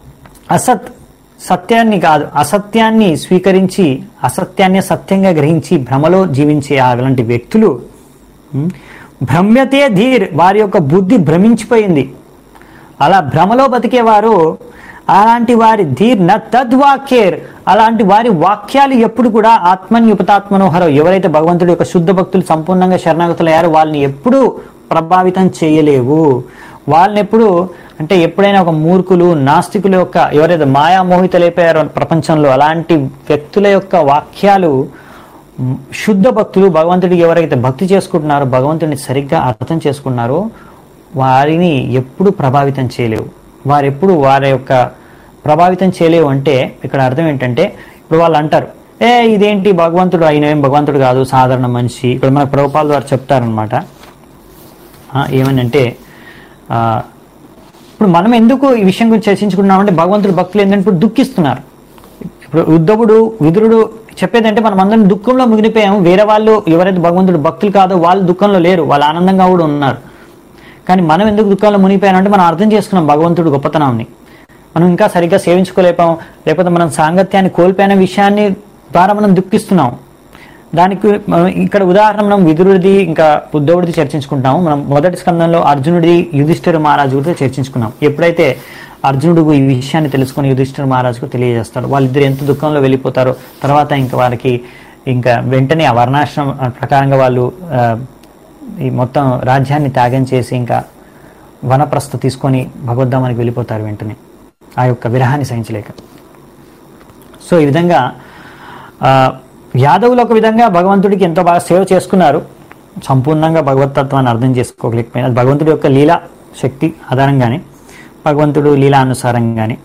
సత్యాన్ని కాదు, అసత్యాన్ని స్వీకరించి అసత్యాన్ని సత్యంగా గ్రహించి భ్రమలో జీవించే అలాంటి వ్యక్తులు, భ్రమ్యతే ధీర్, వారి యొక్క బుద్ధి భ్రమించిపోయింది, అలా భ్రమలో బతికేవారు, అలాంటి వారి ధీర్ న తద్వాక్యేర్, అలాంటి వారి వాక్యాలు ఎప్పుడు కూడా ఆత్మన్యుపతాత్మనోహరం, ఎవరైతే భగవంతుడి యొక్క శుద్ధ భక్తులు సంపూర్ణంగా శరణాగతులయ్యారో వాళ్ళని ఎప్పుడూ ప్రభావితం చేయలేవు. వాళ్ళని ఎప్పుడు అంటే ఎప్పుడైనా ఒక మూర్ఖులు నాస్తికుల యొక్క ఎవరైతే మాయామోహితులైపోయారో ప్రపంచంలో అలాంటి వ్యక్తుల యొక్క వాక్యాలు శుద్ధ భక్తులు భగవంతుడికి ఎవరైతే భక్తి చేసుకుంటున్నారో, భగవంతుడిని సరిగ్గా అర్థం చేసుకున్నారో వారిని ఎప్పుడు ప్రభావితం చేయలేవు. వారెప్పుడు వారి యొక్క ప్రభావితం చేయలేవు అంటే ఇక్కడ అర్థం ఏంటంటే, ఇప్పుడు వాళ్ళు అంటారు ఇదేంటి భగవంతుడు, ఆయన ఏం భగవంతుడు కాదు, సాధారణ మనిషి. ఇక్కడ మన ప్రభుపాల్ వారు చెప్తారనమాట ఏమనంటే, ఇప్పుడు మనం ఎందుకు ఈ విషయం గురించి చర్చించుకుంటున్నామంటే భగవంతుడు భక్తులు ఏంటంటే ఇప్పుడు దుఃఖిస్తున్నారు. ఇప్పుడు ఉద్ధవుడు విదురుడు చెప్పేదంటే మనం అందరం దుఃఖంలో మిగిలిపోయాము, వేరే వాళ్ళు ఎవరైతే భగవంతుడు భక్తులు కాదో వాళ్ళు దుఃఖంలో లేరు, వాళ్ళు ఆనందంగా కూడా ఉన్నారు. కానీ మనం ఎందుకు దుఃఖంలో మునిగిపోయామంటే మనం అర్థం చేసుకున్నాం భగవంతుడు గొప్పతనాన్ని, మనం ఇంకా సరిగ్గా సేవించుకోలేపాం, లేకపోతే మనం సాంగత్యాన్ని కోల్పోయిన విషయాన్ని ద్వారా మనం దుఃఖిస్తున్నాం. దానికి ఇక్కడ ఉదాహరణ మనం విదురుడిది ఇంకా ఉద్ధవుడిది చర్చించుకుంటాము. మనం మొదటి స్కందంలో అర్జునుడి యుధిష్ఠిర మహారాజు గురించి చర్చించుకున్నాం. ఎప్పుడైతే అర్జునుడు ఈ విషయాన్ని తెలుసుకుని యుధిష్ఠిర మహారాజుకు తెలియజేస్తాడు, వాళ్ళిద్దరు ఎంత దుఃఖంలో వెళ్ళిపోతారో, తర్వాత ఇంకా వారికి ఇంకా వెంటనే ఆ వర్ణాశ్రమం ప్రకారంగా వాళ్ళు ఈ మొత్తం రాజ్యాన్ని త్యాగం చేసి ఇంకా వనప్రస్థ తీసుకొని భగవద్ధామానికి వెళ్ళిపోతారు వెంటనే, ఆ యొక్క విరహాన్ని సహించలేక. సో ఈ విధంగా యాదవులు ఒక విధంగా భగవంతుడికి ఎంతో బాగా సేవ చేసుకున్నారు, సంపూర్ణంగా భగవతత్వాన్ని అర్థం చేసుకోలేకపోయినా అది భగవంతుడి యొక్క లీలా శక్తి ఆధారంగానే, భగవంతుడు లీలా అనుసారంగానే.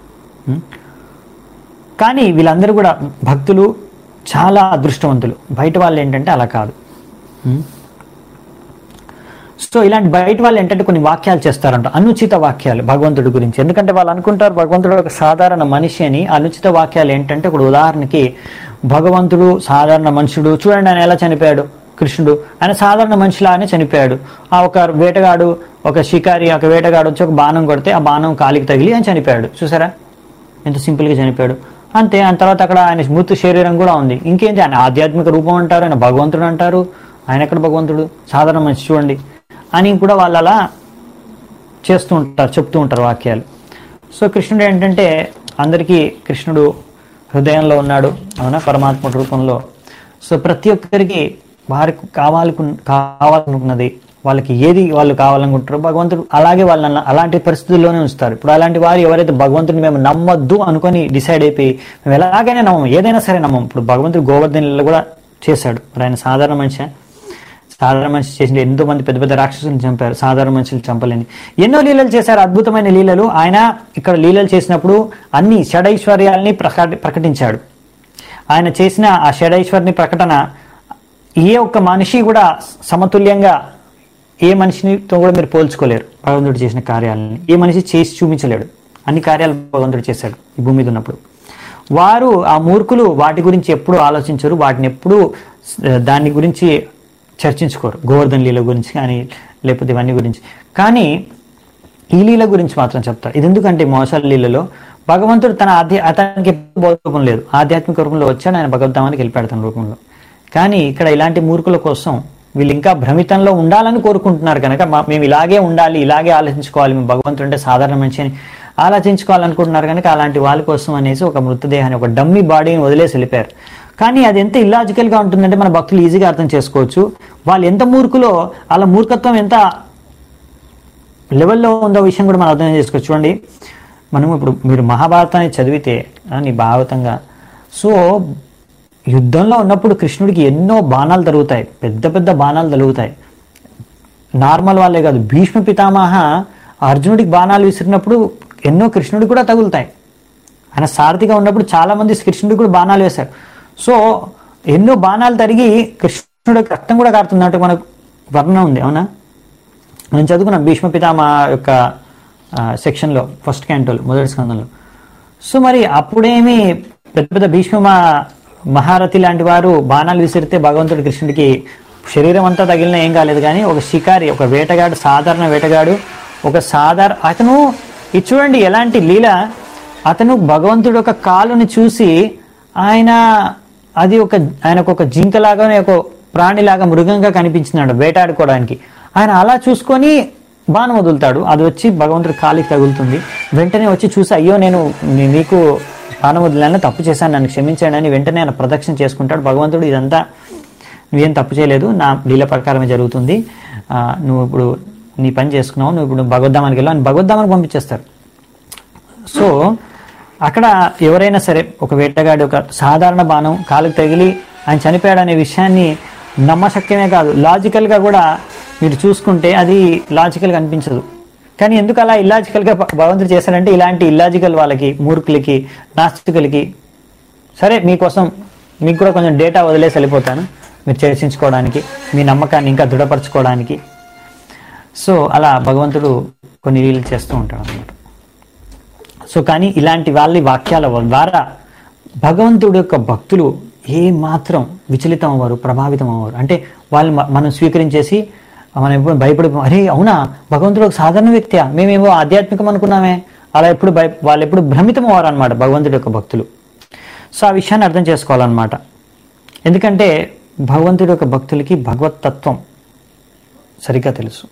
కానీ వీళ్ళందరూ కూడా భక్తులు చాలా అదృష్టవంతులు. బయట వాళ్ళు ఏంటంటే అలా కాదు. సో ఇలాంటి బయట వాళ్ళు ఏంటంటే కొన్ని వాక్యాలు చేస్తారంట, అనుచిత వాక్యాలు భగవంతుడి గురించి. ఎందుకంటే వాళ్ళు అనుకుంటారు భగవంతుడు ఒక సాధారణ మనిషి అని. అనుచిత వాక్యాలు ఏంటంటే, ఇప్పుడు ఉదాహరణకి భగవంతుడు సాధారణ మనుషుడు, చూడండి ఆయన ఎలా చనిపోయాడు, కృష్ణుడు ఆయన సాధారణ మనిషిలానే చనిపోయాడు. ఆ ఒక వేటగాడు, ఒక షికారి, ఒక వేటగాడు వచ్చి ఒక బాణం కొడితే ఆ బాణం కాలికి తగిలి ఆయన చనిపోయాడు. చూసారా ఎంత సింపుల్గా చనిపోయాడు అంతే. ఆ తర్వాత అక్కడ ఆయన మృతు శరీరం కూడా ఉంది. ఇంకేంటి, ఆయన ఆధ్యాత్మిక రూపం అంటారు, ఆయన భగవంతుడు అంటారు, ఆయన ఎక్కడ భగవంతుడు, సాధారణ మనిషి చూడండి అని కూడా వాళ్ళు అలా చేస్తూ ఉంటారు, చెప్తూ ఉంటారు వాక్యాలు. సో కృష్ణుడు ఏంటంటే అందరికీ కృష్ణుడు హృదయంలో ఉన్నాడు, అవునా, పరమాత్మ రూపంలో. సో ప్రతి ఒక్కరికి వారికి కావాలనుకున్నది, వాళ్ళకి ఏది వాళ్ళు కావాలనుకుంటారో భగవంతుడు అలాగే వాళ్ళని అలాంటి పరిస్థితుల్లోనే ఉంచుతారు. ఇప్పుడు అలాంటి వారు ఎవరైతే భగవంతుడిని మేము నమ్మొద్దు అనుకొని డిసైడ్ అయిపోయి మేము ఎలాగైనా నమ్మం, ఏదైనా సరే నమ్మం. ఇప్పుడు భగవంతుడు గోవర్ధన కూడా చేశాడు, మరి ఆయన సాధారణ మనిషి, సాధారణ మనిషి చేసిన ఎంతో మంది పెద్ద పెద్ద రాక్షసులను చంపారు, సాధారణ మనుషులు చంపలేని ఎన్నో లీలలు చేశారు, అద్భుతమైన లీలలు. ఆయన ఇక్కడ లీలలు చేసినప్పుడు అన్ని షడైశ్వర్యాల్ని ప్రకటించాడు. ఆయన చేసిన ఆ షడైశ్వర్ని ప్రకటన ఏ ఒక్క మనిషి కూడా సమతుల్యంగా, ఏ మనిషితో కూడా మీరు పోల్చుకోలేరు. భగవంతుడు చేసిన కార్యాలని ఏ మనిషి చేసి చూపించలేడు. అన్ని కార్యాలు భగవంతుడు చేశాడు ఈ భూమి మీద ఉన్నప్పుడు. వారు ఆ మూర్ఖులు వాటి గురించి ఎప్పుడు ఆలోచించరు, వాటిని ఎప్పుడు దాని గురించి చర్చించుకోరు, గోవర్ధన లీల గురించి కానీ లేకపోతే ఇవన్నీ గురించి. కానీ ఈ లీల గురించి మాత్రం చెప్తారు. ఇది ఎందుకంటే మోసాల లీలలో భగవంతుడు అతనికి రూపం లేదు, ఆధ్యాత్మిక రూపంలో వచ్చాడు, ఆయన భగవద్ధామానికి వెళ్ళిపోయాడు తన రూపంలో. కానీ ఇక్కడ ఇలాంటి మూర్ఖుల కోసం వీళ్ళు ఇంకా భ్రమితంలో ఉండాలని కోరుకుంటున్నారు కనుక మేము ఇలాగే ఉండాలి, ఇలాగే ఆలోచించుకోవాలి, మేము భగవంతుడు అంటే సాధారణ మనిషి అని ఆలోచించుకోవాలనుకుంటున్నారు కనుక అలాంటి వాళ్ళ కోసం అనేసి ఒక మృతదేహాన్ని, ఒక డమ్మీ బాడీని వదిలేసి వెళ్ళిపోయారు. కానీ అది ఎంత ఇల్లాజికల్గా ఉంటుందంటే మన భక్తులు ఈజీగా అర్థం చేసుకోవచ్చు. వాళ్ళు ఎంత మూర్ఖులో అలా మూర్ఖత్వం ఎంత లెవెల్లో ఉందో విషయం కూడా మనం అర్థం చేసుకోవచ్చు. చూడండి, మనం ఇప్పుడు మీరు మహాభారతాన్ని చదివితే నీ భాగవతంగా, సో యుద్ధంలో ఉన్నప్పుడు కృష్ణుడికి ఎన్నో బాణాలు తరుగుతాయి, పెద్ద పెద్ద బాణాలు తరుగుతాయి. నార్మల్ వాళ్ళే కాదు, భీష్మ పితామహ అర్జునుడికి బాణాలు విసిరినప్పుడు ఎన్నో కృష్ణుడికి కూడా తగులుతాయి. ఆయన సారథిగా ఉన్నప్పుడు చాలా మంది కృష్ణుడికి కూడా బాణాలు వేశారు. సో ఎన్నో బాణాలు తరిగి కృష్ణుడికి రక్తం కూడా కారుతున్నట్టు మనకు వర్ణన ఉంది, అవునా. మనం చదువుకున్నాం భీష్మ పితామహ యొక్క సెక్షన్లో, ఫస్ట్ క్యాంటోలో, మొదటి స్కందంలో. సో మరి అప్పుడేమి పెద్ద పెద్ద భీష్మ మహారథి లాంటి వారు బాణాలు విసిరితే భగవంతుడి కృష్ణుడికి శరీరం అంతా తగిలినా ఏం కాలేదు. కానీ ఒక షికారి, ఒక వేటగాడు, సాధారణ వేటగాడు, అతను ఇది చూడండి ఎలాంటి లీల. అతను భగవంతుడు ఒక కాలుని చూసి ఆయనకు ఒక జింకలాగానే ఒక ప్రాణిలాగా మృగంగా కనిపించినాడు వేటాడుకోవడానికి. ఆయన అలా చూసుకొని బాణం వదులుతాడు, అది వచ్చి భగవంతుడి కాలికి తగులుతుంది. వెంటనే వచ్చి చూసి అయ్యో నేను నీకు బాణం వదిలాను, తప్పు చేశాను, నన్ను క్షమించాను అని వెంటనే ఆయన ప్రదక్షిణ చేసుకుంటాడు. భగవంతుడు ఇదంతా నువ్వేం తప్పు చేయలేదు, నా లీల ప్రకారమే జరుగుతుంది, నువ్వు ఇప్పుడు నీ పని చేసుకున్నావు, నువ్వు ఇప్పుడు భగవద్ధామానికి వెళ్ళావు అని భగవద్ధామానికి పంపించేస్తారు. సో అక్కడ ఎవరైనా సరే ఒక వేటగాడి ఒక సాధారణ బాణం కాలుకి తగిలి ఆయన చనిపోయాడు అనే విషయాన్ని నమ్మశక్యమే కాదు, లాజికల్గా కూడా మీరు చూసుకుంటే అది లాజికల్గా అనిపించదు. కానీ ఎందుకు అలా ఇల్లాజికల్గా భగవంతుడు చేశాడంటే ఇలాంటి ఇల్లాజికల్ వాళ్ళకి, మూర్ఖులకి, నాస్తికులకి, సరే మీకోసం మీకు కూడా కొంచెం డేటా వదిలేసి వెళ్ళిపోతాను మీరు చర్చించుకోవడానికి, మీ నమ్మకాన్ని ఇంకా దృఢపరచుకోవడానికి. సో అలా భగవంతుడు కొన్ని లీలలు చేస్తూ ఉంటాడు అన్నమాట. సో కానీ ఇలాంటి వాళ్ళ వాక్యాల ద్వారా భగవంతుడి యొక్క భక్తులు ఏ మాత్రం విచలితం అవ్వరు, ప్రభావితం అవ్వరు. అంటే వాళ్ళు మనం స్వీకరించేసి మనం ఎప్పుడు భయపడిపో, అరే అవునా భగవంతుడు ఒక సాధారణ వ్యక్తియా, మేమేమో ఆధ్యాత్మికం అనుకున్నామే, అలా ఎప్పుడు వాళ్ళు ఎప్పుడు భ్రమితం అవ్వరు అనమాట భగవంతుడి యొక్క భక్తులు. సో ఆ విషయాన్ని అర్థం చేసుకోవాలన్నమాట. ఎందుకంటే భగవంతుడి యొక్క భక్తులకి భగవతత్వం సరిగ్గా తెలుసు.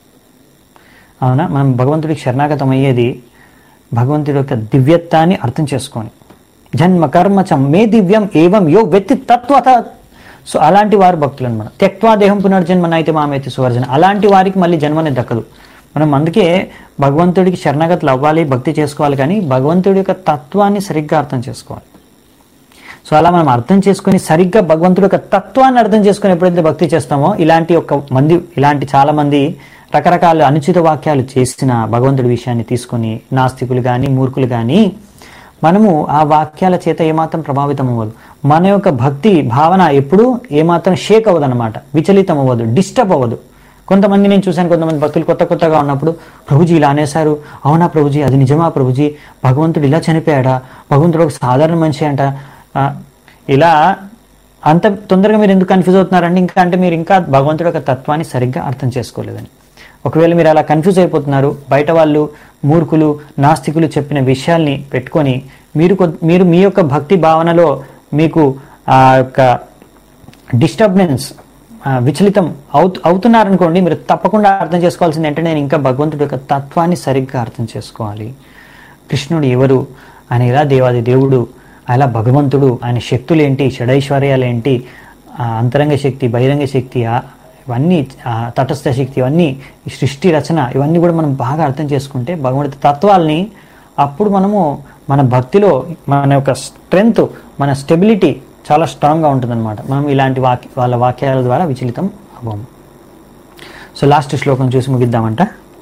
అవునా, మనం భగవంతుడికి శరణాగతం అయ్యేది భగవంతుడి యొక్క దివ్యత్వాన్ని అర్థం చేసుకొని, జన్మ కర్మ చ మే దివ్యం ఏవం యో వ్యక్తి తత్వత. సో అలాంటి వారు భక్తులు అనమాట. త్యక్వా దేహం పునర్జన్మ నైతే మామైతే సువర్జన, అలాంటి వారికి మళ్ళీ జన్మనే దక్కదు. మనం అందుకే భగవంతుడికి శరణాగతులు అవ్వాలి, భక్తి చేసుకోవాలి, కానీ భగవంతుడి యొక్క తత్వాన్ని సరిగ్గా అర్థం చేసుకోవాలి. సో అలా మనం అర్థం చేసుకొని సరిగ్గా భగవంతుడి యొక్క తత్వాన్ని అర్థం చేసుకొని ఎప్పుడైతే భక్తి చేస్తామో, ఇలాంటి చాలా మంది రకరకాల అనుచిత వాక్యాలు చేసిన భగవంతుడి విషయాన్ని తీసుకొని నాస్తికులు కానీ మూర్ఖులు కానీ మనము ఆ వాక్యాల చేత ఏమాత్రం ప్రభావితం అవ్వదు. మన యొక్క భక్తి భావన ఎప్పుడు ఏమాత్రం షేక్ అవ్వదు అనమాట, విచలితం అవ్వదు, డిస్టర్బ్ అవ్వదు. కొంతమంది నేను చూశాను, కొంతమంది భక్తులు కొత్తగా ఉన్నప్పుడు ప్రభుజీ ఇలా అనేశారు, అవునా ప్రభుజీ అది నిజమా ప్రభుజీ, భగవంతుడు ఇలా చనిపోయాడా, భగవంతుడు ఒక సాధారణ మనిషి అంట, ఇలా అంత తొందరగా మీరు ఎందుకు కన్ఫ్యూజ్ అవుతున్నారండి? ఇంకా అంటే మీరు ఇంకా భగవంతుడి యొక్క తత్వాన్ని సరిగ్గా అర్థం చేసుకోలేదని. ఒకవేళ మీరు అలా కన్ఫ్యూజ్ అయిపోతున్నారు, బయట వాళ్ళు మూర్ఖులు నాస్తికులు చెప్పిన విషయాల్ని పెట్టుకొని మీరు మీ యొక్క భక్తి భావనలో మీకు ఆ యొక్క డిస్టర్బెన్స్ విచలితం అవుతున్నారనుకోండి, మీరు తప్పకుండా అర్థం చేసుకోవాల్సింది ఏంటంటే నేను ఇంకా భగవంతుడి యొక్క తత్వాన్ని సరిగ్గా అర్థం చేసుకోవాలి. కృష్ణుడు ఎవరు, ఆయన ఎలా దేవాది దేవుడు, అలా భగవంతుడు, ఆయన శక్తులు ఏంటి, షడైశ్వర్యాలు ఏంటి, అంతరంగ శక్తి, బహిరంగ శక్తి, ఇవన్నీ తటస్థ శక్తి, ఇవన్నీ సృష్టి రచన, ఇవన్నీ కూడా మనం బాగా అర్థం చేసుకుంటే భగవంతుడి తత్వాల్ని, అప్పుడు మనము మన భక్తిలో మన యొక్క స్ట్రెంగ్త్, మన స్టెబిలిటీ చాలా స్ట్రాంగ్గా ఉంటుందన్నమాట. మనం ఇలాంటి వాళ్ళ వాక్యాల ద్వారా విచలితం అవ్వము. సో లాస్ట్ శ్లోకం చూసి ముగిద్దామంట.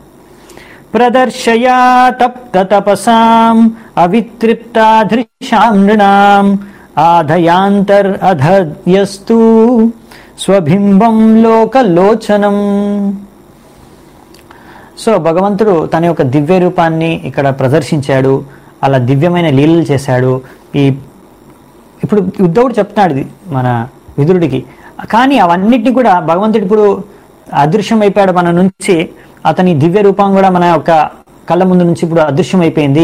ప్రదర్శయా తప్త తపసాం అవితృప్తాధృశాం నృణాం ఆధయాంతర్ అధయస్తు స్వబింబం లోకలోచనం. సో భగవంతుడు తన యొక్క దివ్య రూపాన్ని ఇక్కడ ప్రదర్శించాడు, అలా దివ్యమైన లీలలు చేశాడు. ఇప్పుడు ఉద్ధవుడు చెప్తున్నాడు ఇది మన విదురుడికి, కానీ అవన్నిటిని కూడా భగవంతుడు ఇప్పుడు అదృశ్యం అయిపోయాడు మన నుంచి, అతని దివ్య రూపం కూడా మన యొక్క కళ్ళ ముందు నుంచి ఇప్పుడు అదృశ్యం అయిపోయింది.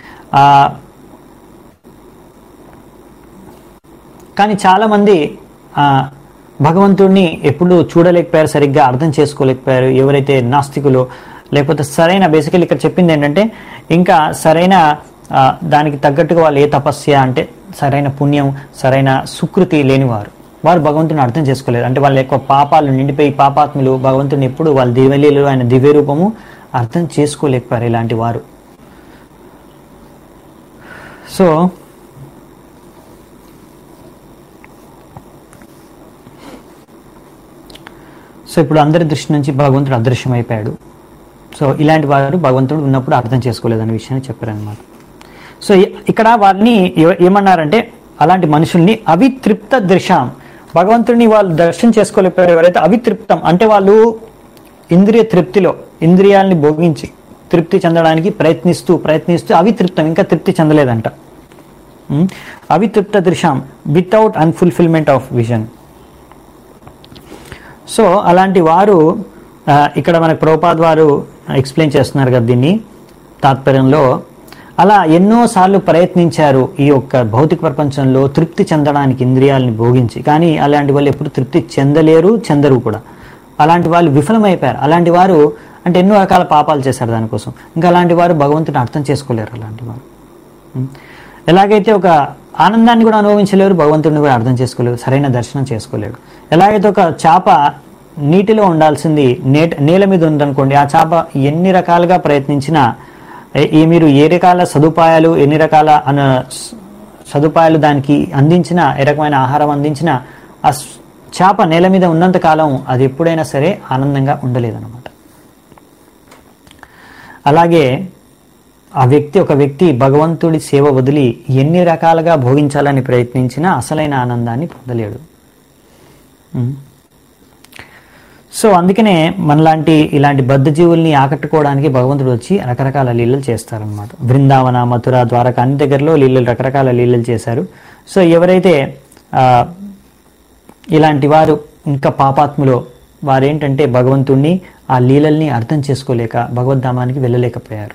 కానీ చాలా మంది భగవంతుడిని ఎప్పుడు చూడలేకపోయారు, సరిగ్గా అర్థం చేసుకోలేకపోయారు. ఎవరైతే నాస్తికులు, లేకపోతే సరైన బేసికల్ ఇక్కడ చెప్పింది ఏంటంటే ఇంకా సరైన దానికి తగ్గట్టుగా వాళ్ళు ఏ తపస్య అంటే సరైన పుణ్యం, సరైన సుకృతి లేనివారు, వారు భగవంతుని అర్థం చేసుకోలేరు. అంటే వాళ్ళ యొక్క పాపాలు నిండిపోయి పాపాత్ములు భగవంతుని ఎప్పుడు వాళ్ళ దివ్యలీలు ఆయన దివ్య రూపము అర్థం చేసుకోలేకపోయారు ఇలాంటి వారు. సో ఇప్పుడు అందరి దృష్టి నుంచి భగవంతుడు అదృశ్యమైపోయాడు. సో ఇలాంటి వారు భగవంతుడు ఉన్నప్పుడు అర్థం చేసుకోలేదనే విషయాన్ని చెప్పారనమాట. సో ఇక్కడ వారిని ఏమన్నారంటే అలాంటి మనుషుల్ని అవితృప్త దృశ్యం, భగవంతుడిని వాళ్ళు దర్శనం చేసుకోలేకపోయారు. ఎవరైతే అవితృప్తం అంటే వాళ్ళు ఇంద్రియ తృప్తిలో ఇంద్రియాలని భోగించి తృప్తి చెందడానికి ప్రయత్నిస్తూ అవితృప్తం, ఇంకా తృప్తి చెందలేదంట. అవితృప్త దృశ్యం without unfulfilment of vision. So అలాంటి వారు ఇక్కడ మనకు ప్రభుపాద్ వారు ఎక్స్ప్లెయిన్ చేస్తున్నారు కదా దీన్ని తాత్పర్యంలో. అలా ఎన్నోసార్లు ప్రయత్నించారు ఈ యొక్క భౌతిక ప్రపంచంలో తృప్తి చెందడానికి ఇంద్రియాలని భోగించి, కానీ అలాంటి వాళ్ళు ఎప్పుడు తృప్తి చెందరు కూడా. అలాంటి వాళ్ళు విఫలమైపోయారు. అలాంటి వారు అంటే ఎన్నో రకాల పాపాలు చేశారు దానికోసం. ఇంకా అలాంటి వారు భగవంతుని అర్థం చేసుకోలేరు. అలాంటి వారు ఎలాగైతే ఒక ఆనందాన్ని కూడా అనుభవించలేరు, భగవంతుడిని కూడా అర్థం చేసుకోలేరు, సరైన దర్శనం చేసుకోలేరు. ఎలాగైతే ఒక చేప నీటిలో ఉండాల్సింది నేల మీద ఉందనుకోండి, ఆ చేప ఎన్ని రకాలుగా ప్రయత్నించినా, మీరు ఏ రకాల సదుపాయాలు ఎన్ని రకాల సదుపాయాలు దానికి అందించినా, ఏ రకమైన ఆహారం అందించినా, ఆ చేప నేల మీద ఉన్నంత కాలం అది ఎప్పుడైనా సరే ఆనందంగా ఉండలేదన్నమాట. అలాగే ఒక వ్యక్తి భగవంతుడి సేవ వదిలి ఎన్ని రకాలుగా భోగించాలని ప్రయత్నించినా అసలైన ఆనందాన్ని పొందలేడు. సో అందుకనే ఇలాంటి బద్ధజీవుల్ని ఆకట్టుకోవడానికి భగవంతుడు వచ్చి రకరకాల లీలలు చేస్తారనమాట. బృందావన, మథుర, ద్వారక అన్ని దగ్గరలో రకరకాల లీలలు చేశారు. సో ఎవరైతే ఇలాంటి వారు ఇంకా పాపాత్ములో వారేంటంటే భగవంతుణ్ణి ఆ లీలల్ని అర్థం చేసుకోలేక భగవద్ధామానికి వెళ్ళలేకపోయారు.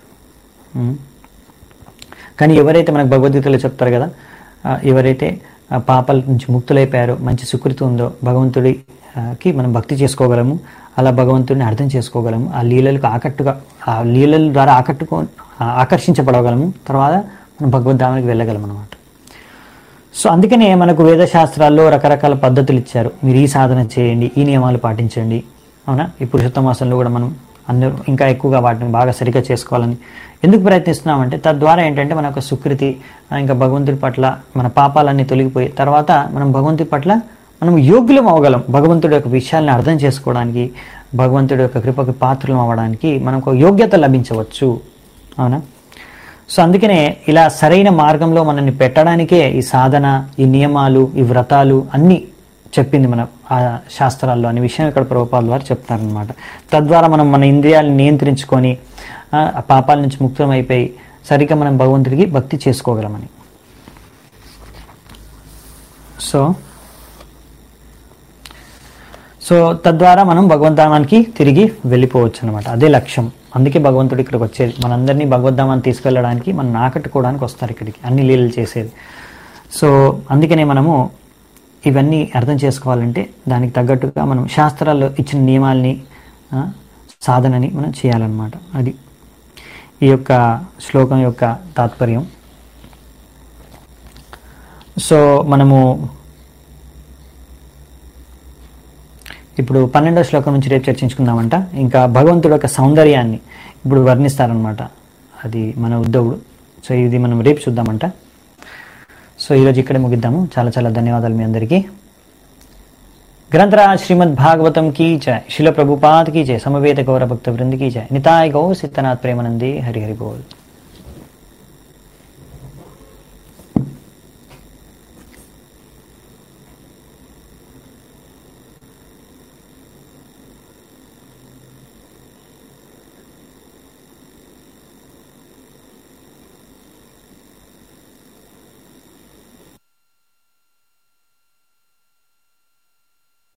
కానీ ఎవరైతే మనకు భగవద్గీతలో చెప్తారు కదా, ఎవరైతే పాపాల నుంచి ముక్తులైపోయారో, మంచి సుకృతి ఉందో, భగవంతుడికి మనం భక్తి చేసుకోగలము, అలా భగవంతుడిని అర్థం చేసుకోగలము, ఆ లీలల ద్వారా ఆకర్షించబడగలము, తర్వాత మనం భగవద్ధామానికి వెళ్ళగలం అన్నమాట. సో అందుకనే మనకు వేదశాస్త్రాల్లో రకరకాల పద్ధతులు ఇచ్చారు. మీరు ఈ సాధన చేయండి, ఈ నియమాలు పాటించండి, అవునా. ఈ పురుషోత్తమ మాసంలో కూడా మనం అందరూ ఇంకా ఎక్కువగా వాటిని బాగా సరిగ్గా చేసుకోవాలని ఎందుకు ప్రయత్నిస్తున్నామంటే, తద్వారా ఏంటంటే మన యొక్క సుకృతి, ఇంకా భగవంతుడి పట్ల మన పాపాలన్నీ తొలగిపోయి తర్వాత మనం భగవంతుడి పట్ల మనం యోగ్యులం అవ్వగలం. భగవంతుడి యొక్క విషయాలను అర్థం చేసుకోవడానికి, భగవంతుడి యొక్క కృపకు పాత్రలం అవ్వడానికి మనకు యోగ్యత లభించవచ్చు, అవునా. సో అందుకనే ఇలా సరైన మార్గంలో మనల్ని పెట్టడానికే ఈ సాధన, ఈ నియమాలు, ఈ వ్రతాలు అన్నీ చెప్పింది మన శాస్త్రాల్లో అనే విషయం ఇక్కడ ప్రభుపాద వారు చెప్తారనమాట. తద్వారా మనం మన ఇంద్రియాలను నియంత్రించుకొని పాపాల నుంచి ముక్తమైపోయి సరిగ్గా మనం భగవంతుడికి భక్తి చేసుకోగలమని. సో తద్వారా మనం భగవద్ధామానికి తిరిగి వెళ్ళిపోవచ్చు అనమాట. అదే లక్ష్యం. అందుకే భగవంతుడు ఇక్కడికి వచ్చేది, మనందరినీ భగవద్ధామాన్ని తీసుకెళ్ళడానికి, మనం ఆకట్టుకోవడానికి వస్తారు ఇక్కడికి, అన్ని లీలలు చేసేది. సో అందుకనే మనము ఇవన్నీ అర్థం చేసుకోవాలంటే దానికి తగ్గట్టుగా మనం శాస్త్రాల్లో ఇచ్చిన నియమాల్ని, సాధనని మనం చేయాలన్నమాట. అది ఈ యొక్క శ్లోకం యొక్క తాత్పర్యం. సో మనము ఇప్పుడు 12వ శ్లోకం నుంచి రేపు చర్చించుకుందామంట. ఇంకా భగవంతుడి యొక్క సౌందర్యాన్ని ఇప్పుడు వర్ణిస్తారనమాట, అది మన ఉద్ధవుడు. సో ఇది మనం రేపు చూద్దామంట. సో ఈరోజు ఇక్కడే ముగిద్దాము. చాలా చాలా ధన్యవాదాలు మీ అందరికీ. గ్రంథరాజ్ శ్రీమద్ భాగవతం కీ జయ, శిల ప్రభుపాద్ కీ జయ, సమవేత గౌర భక్త వృంద కీ జయ, నితాయ్ గౌ సిద్ధనాథ్ ప్రేమానందే, హరి హరి బోల్.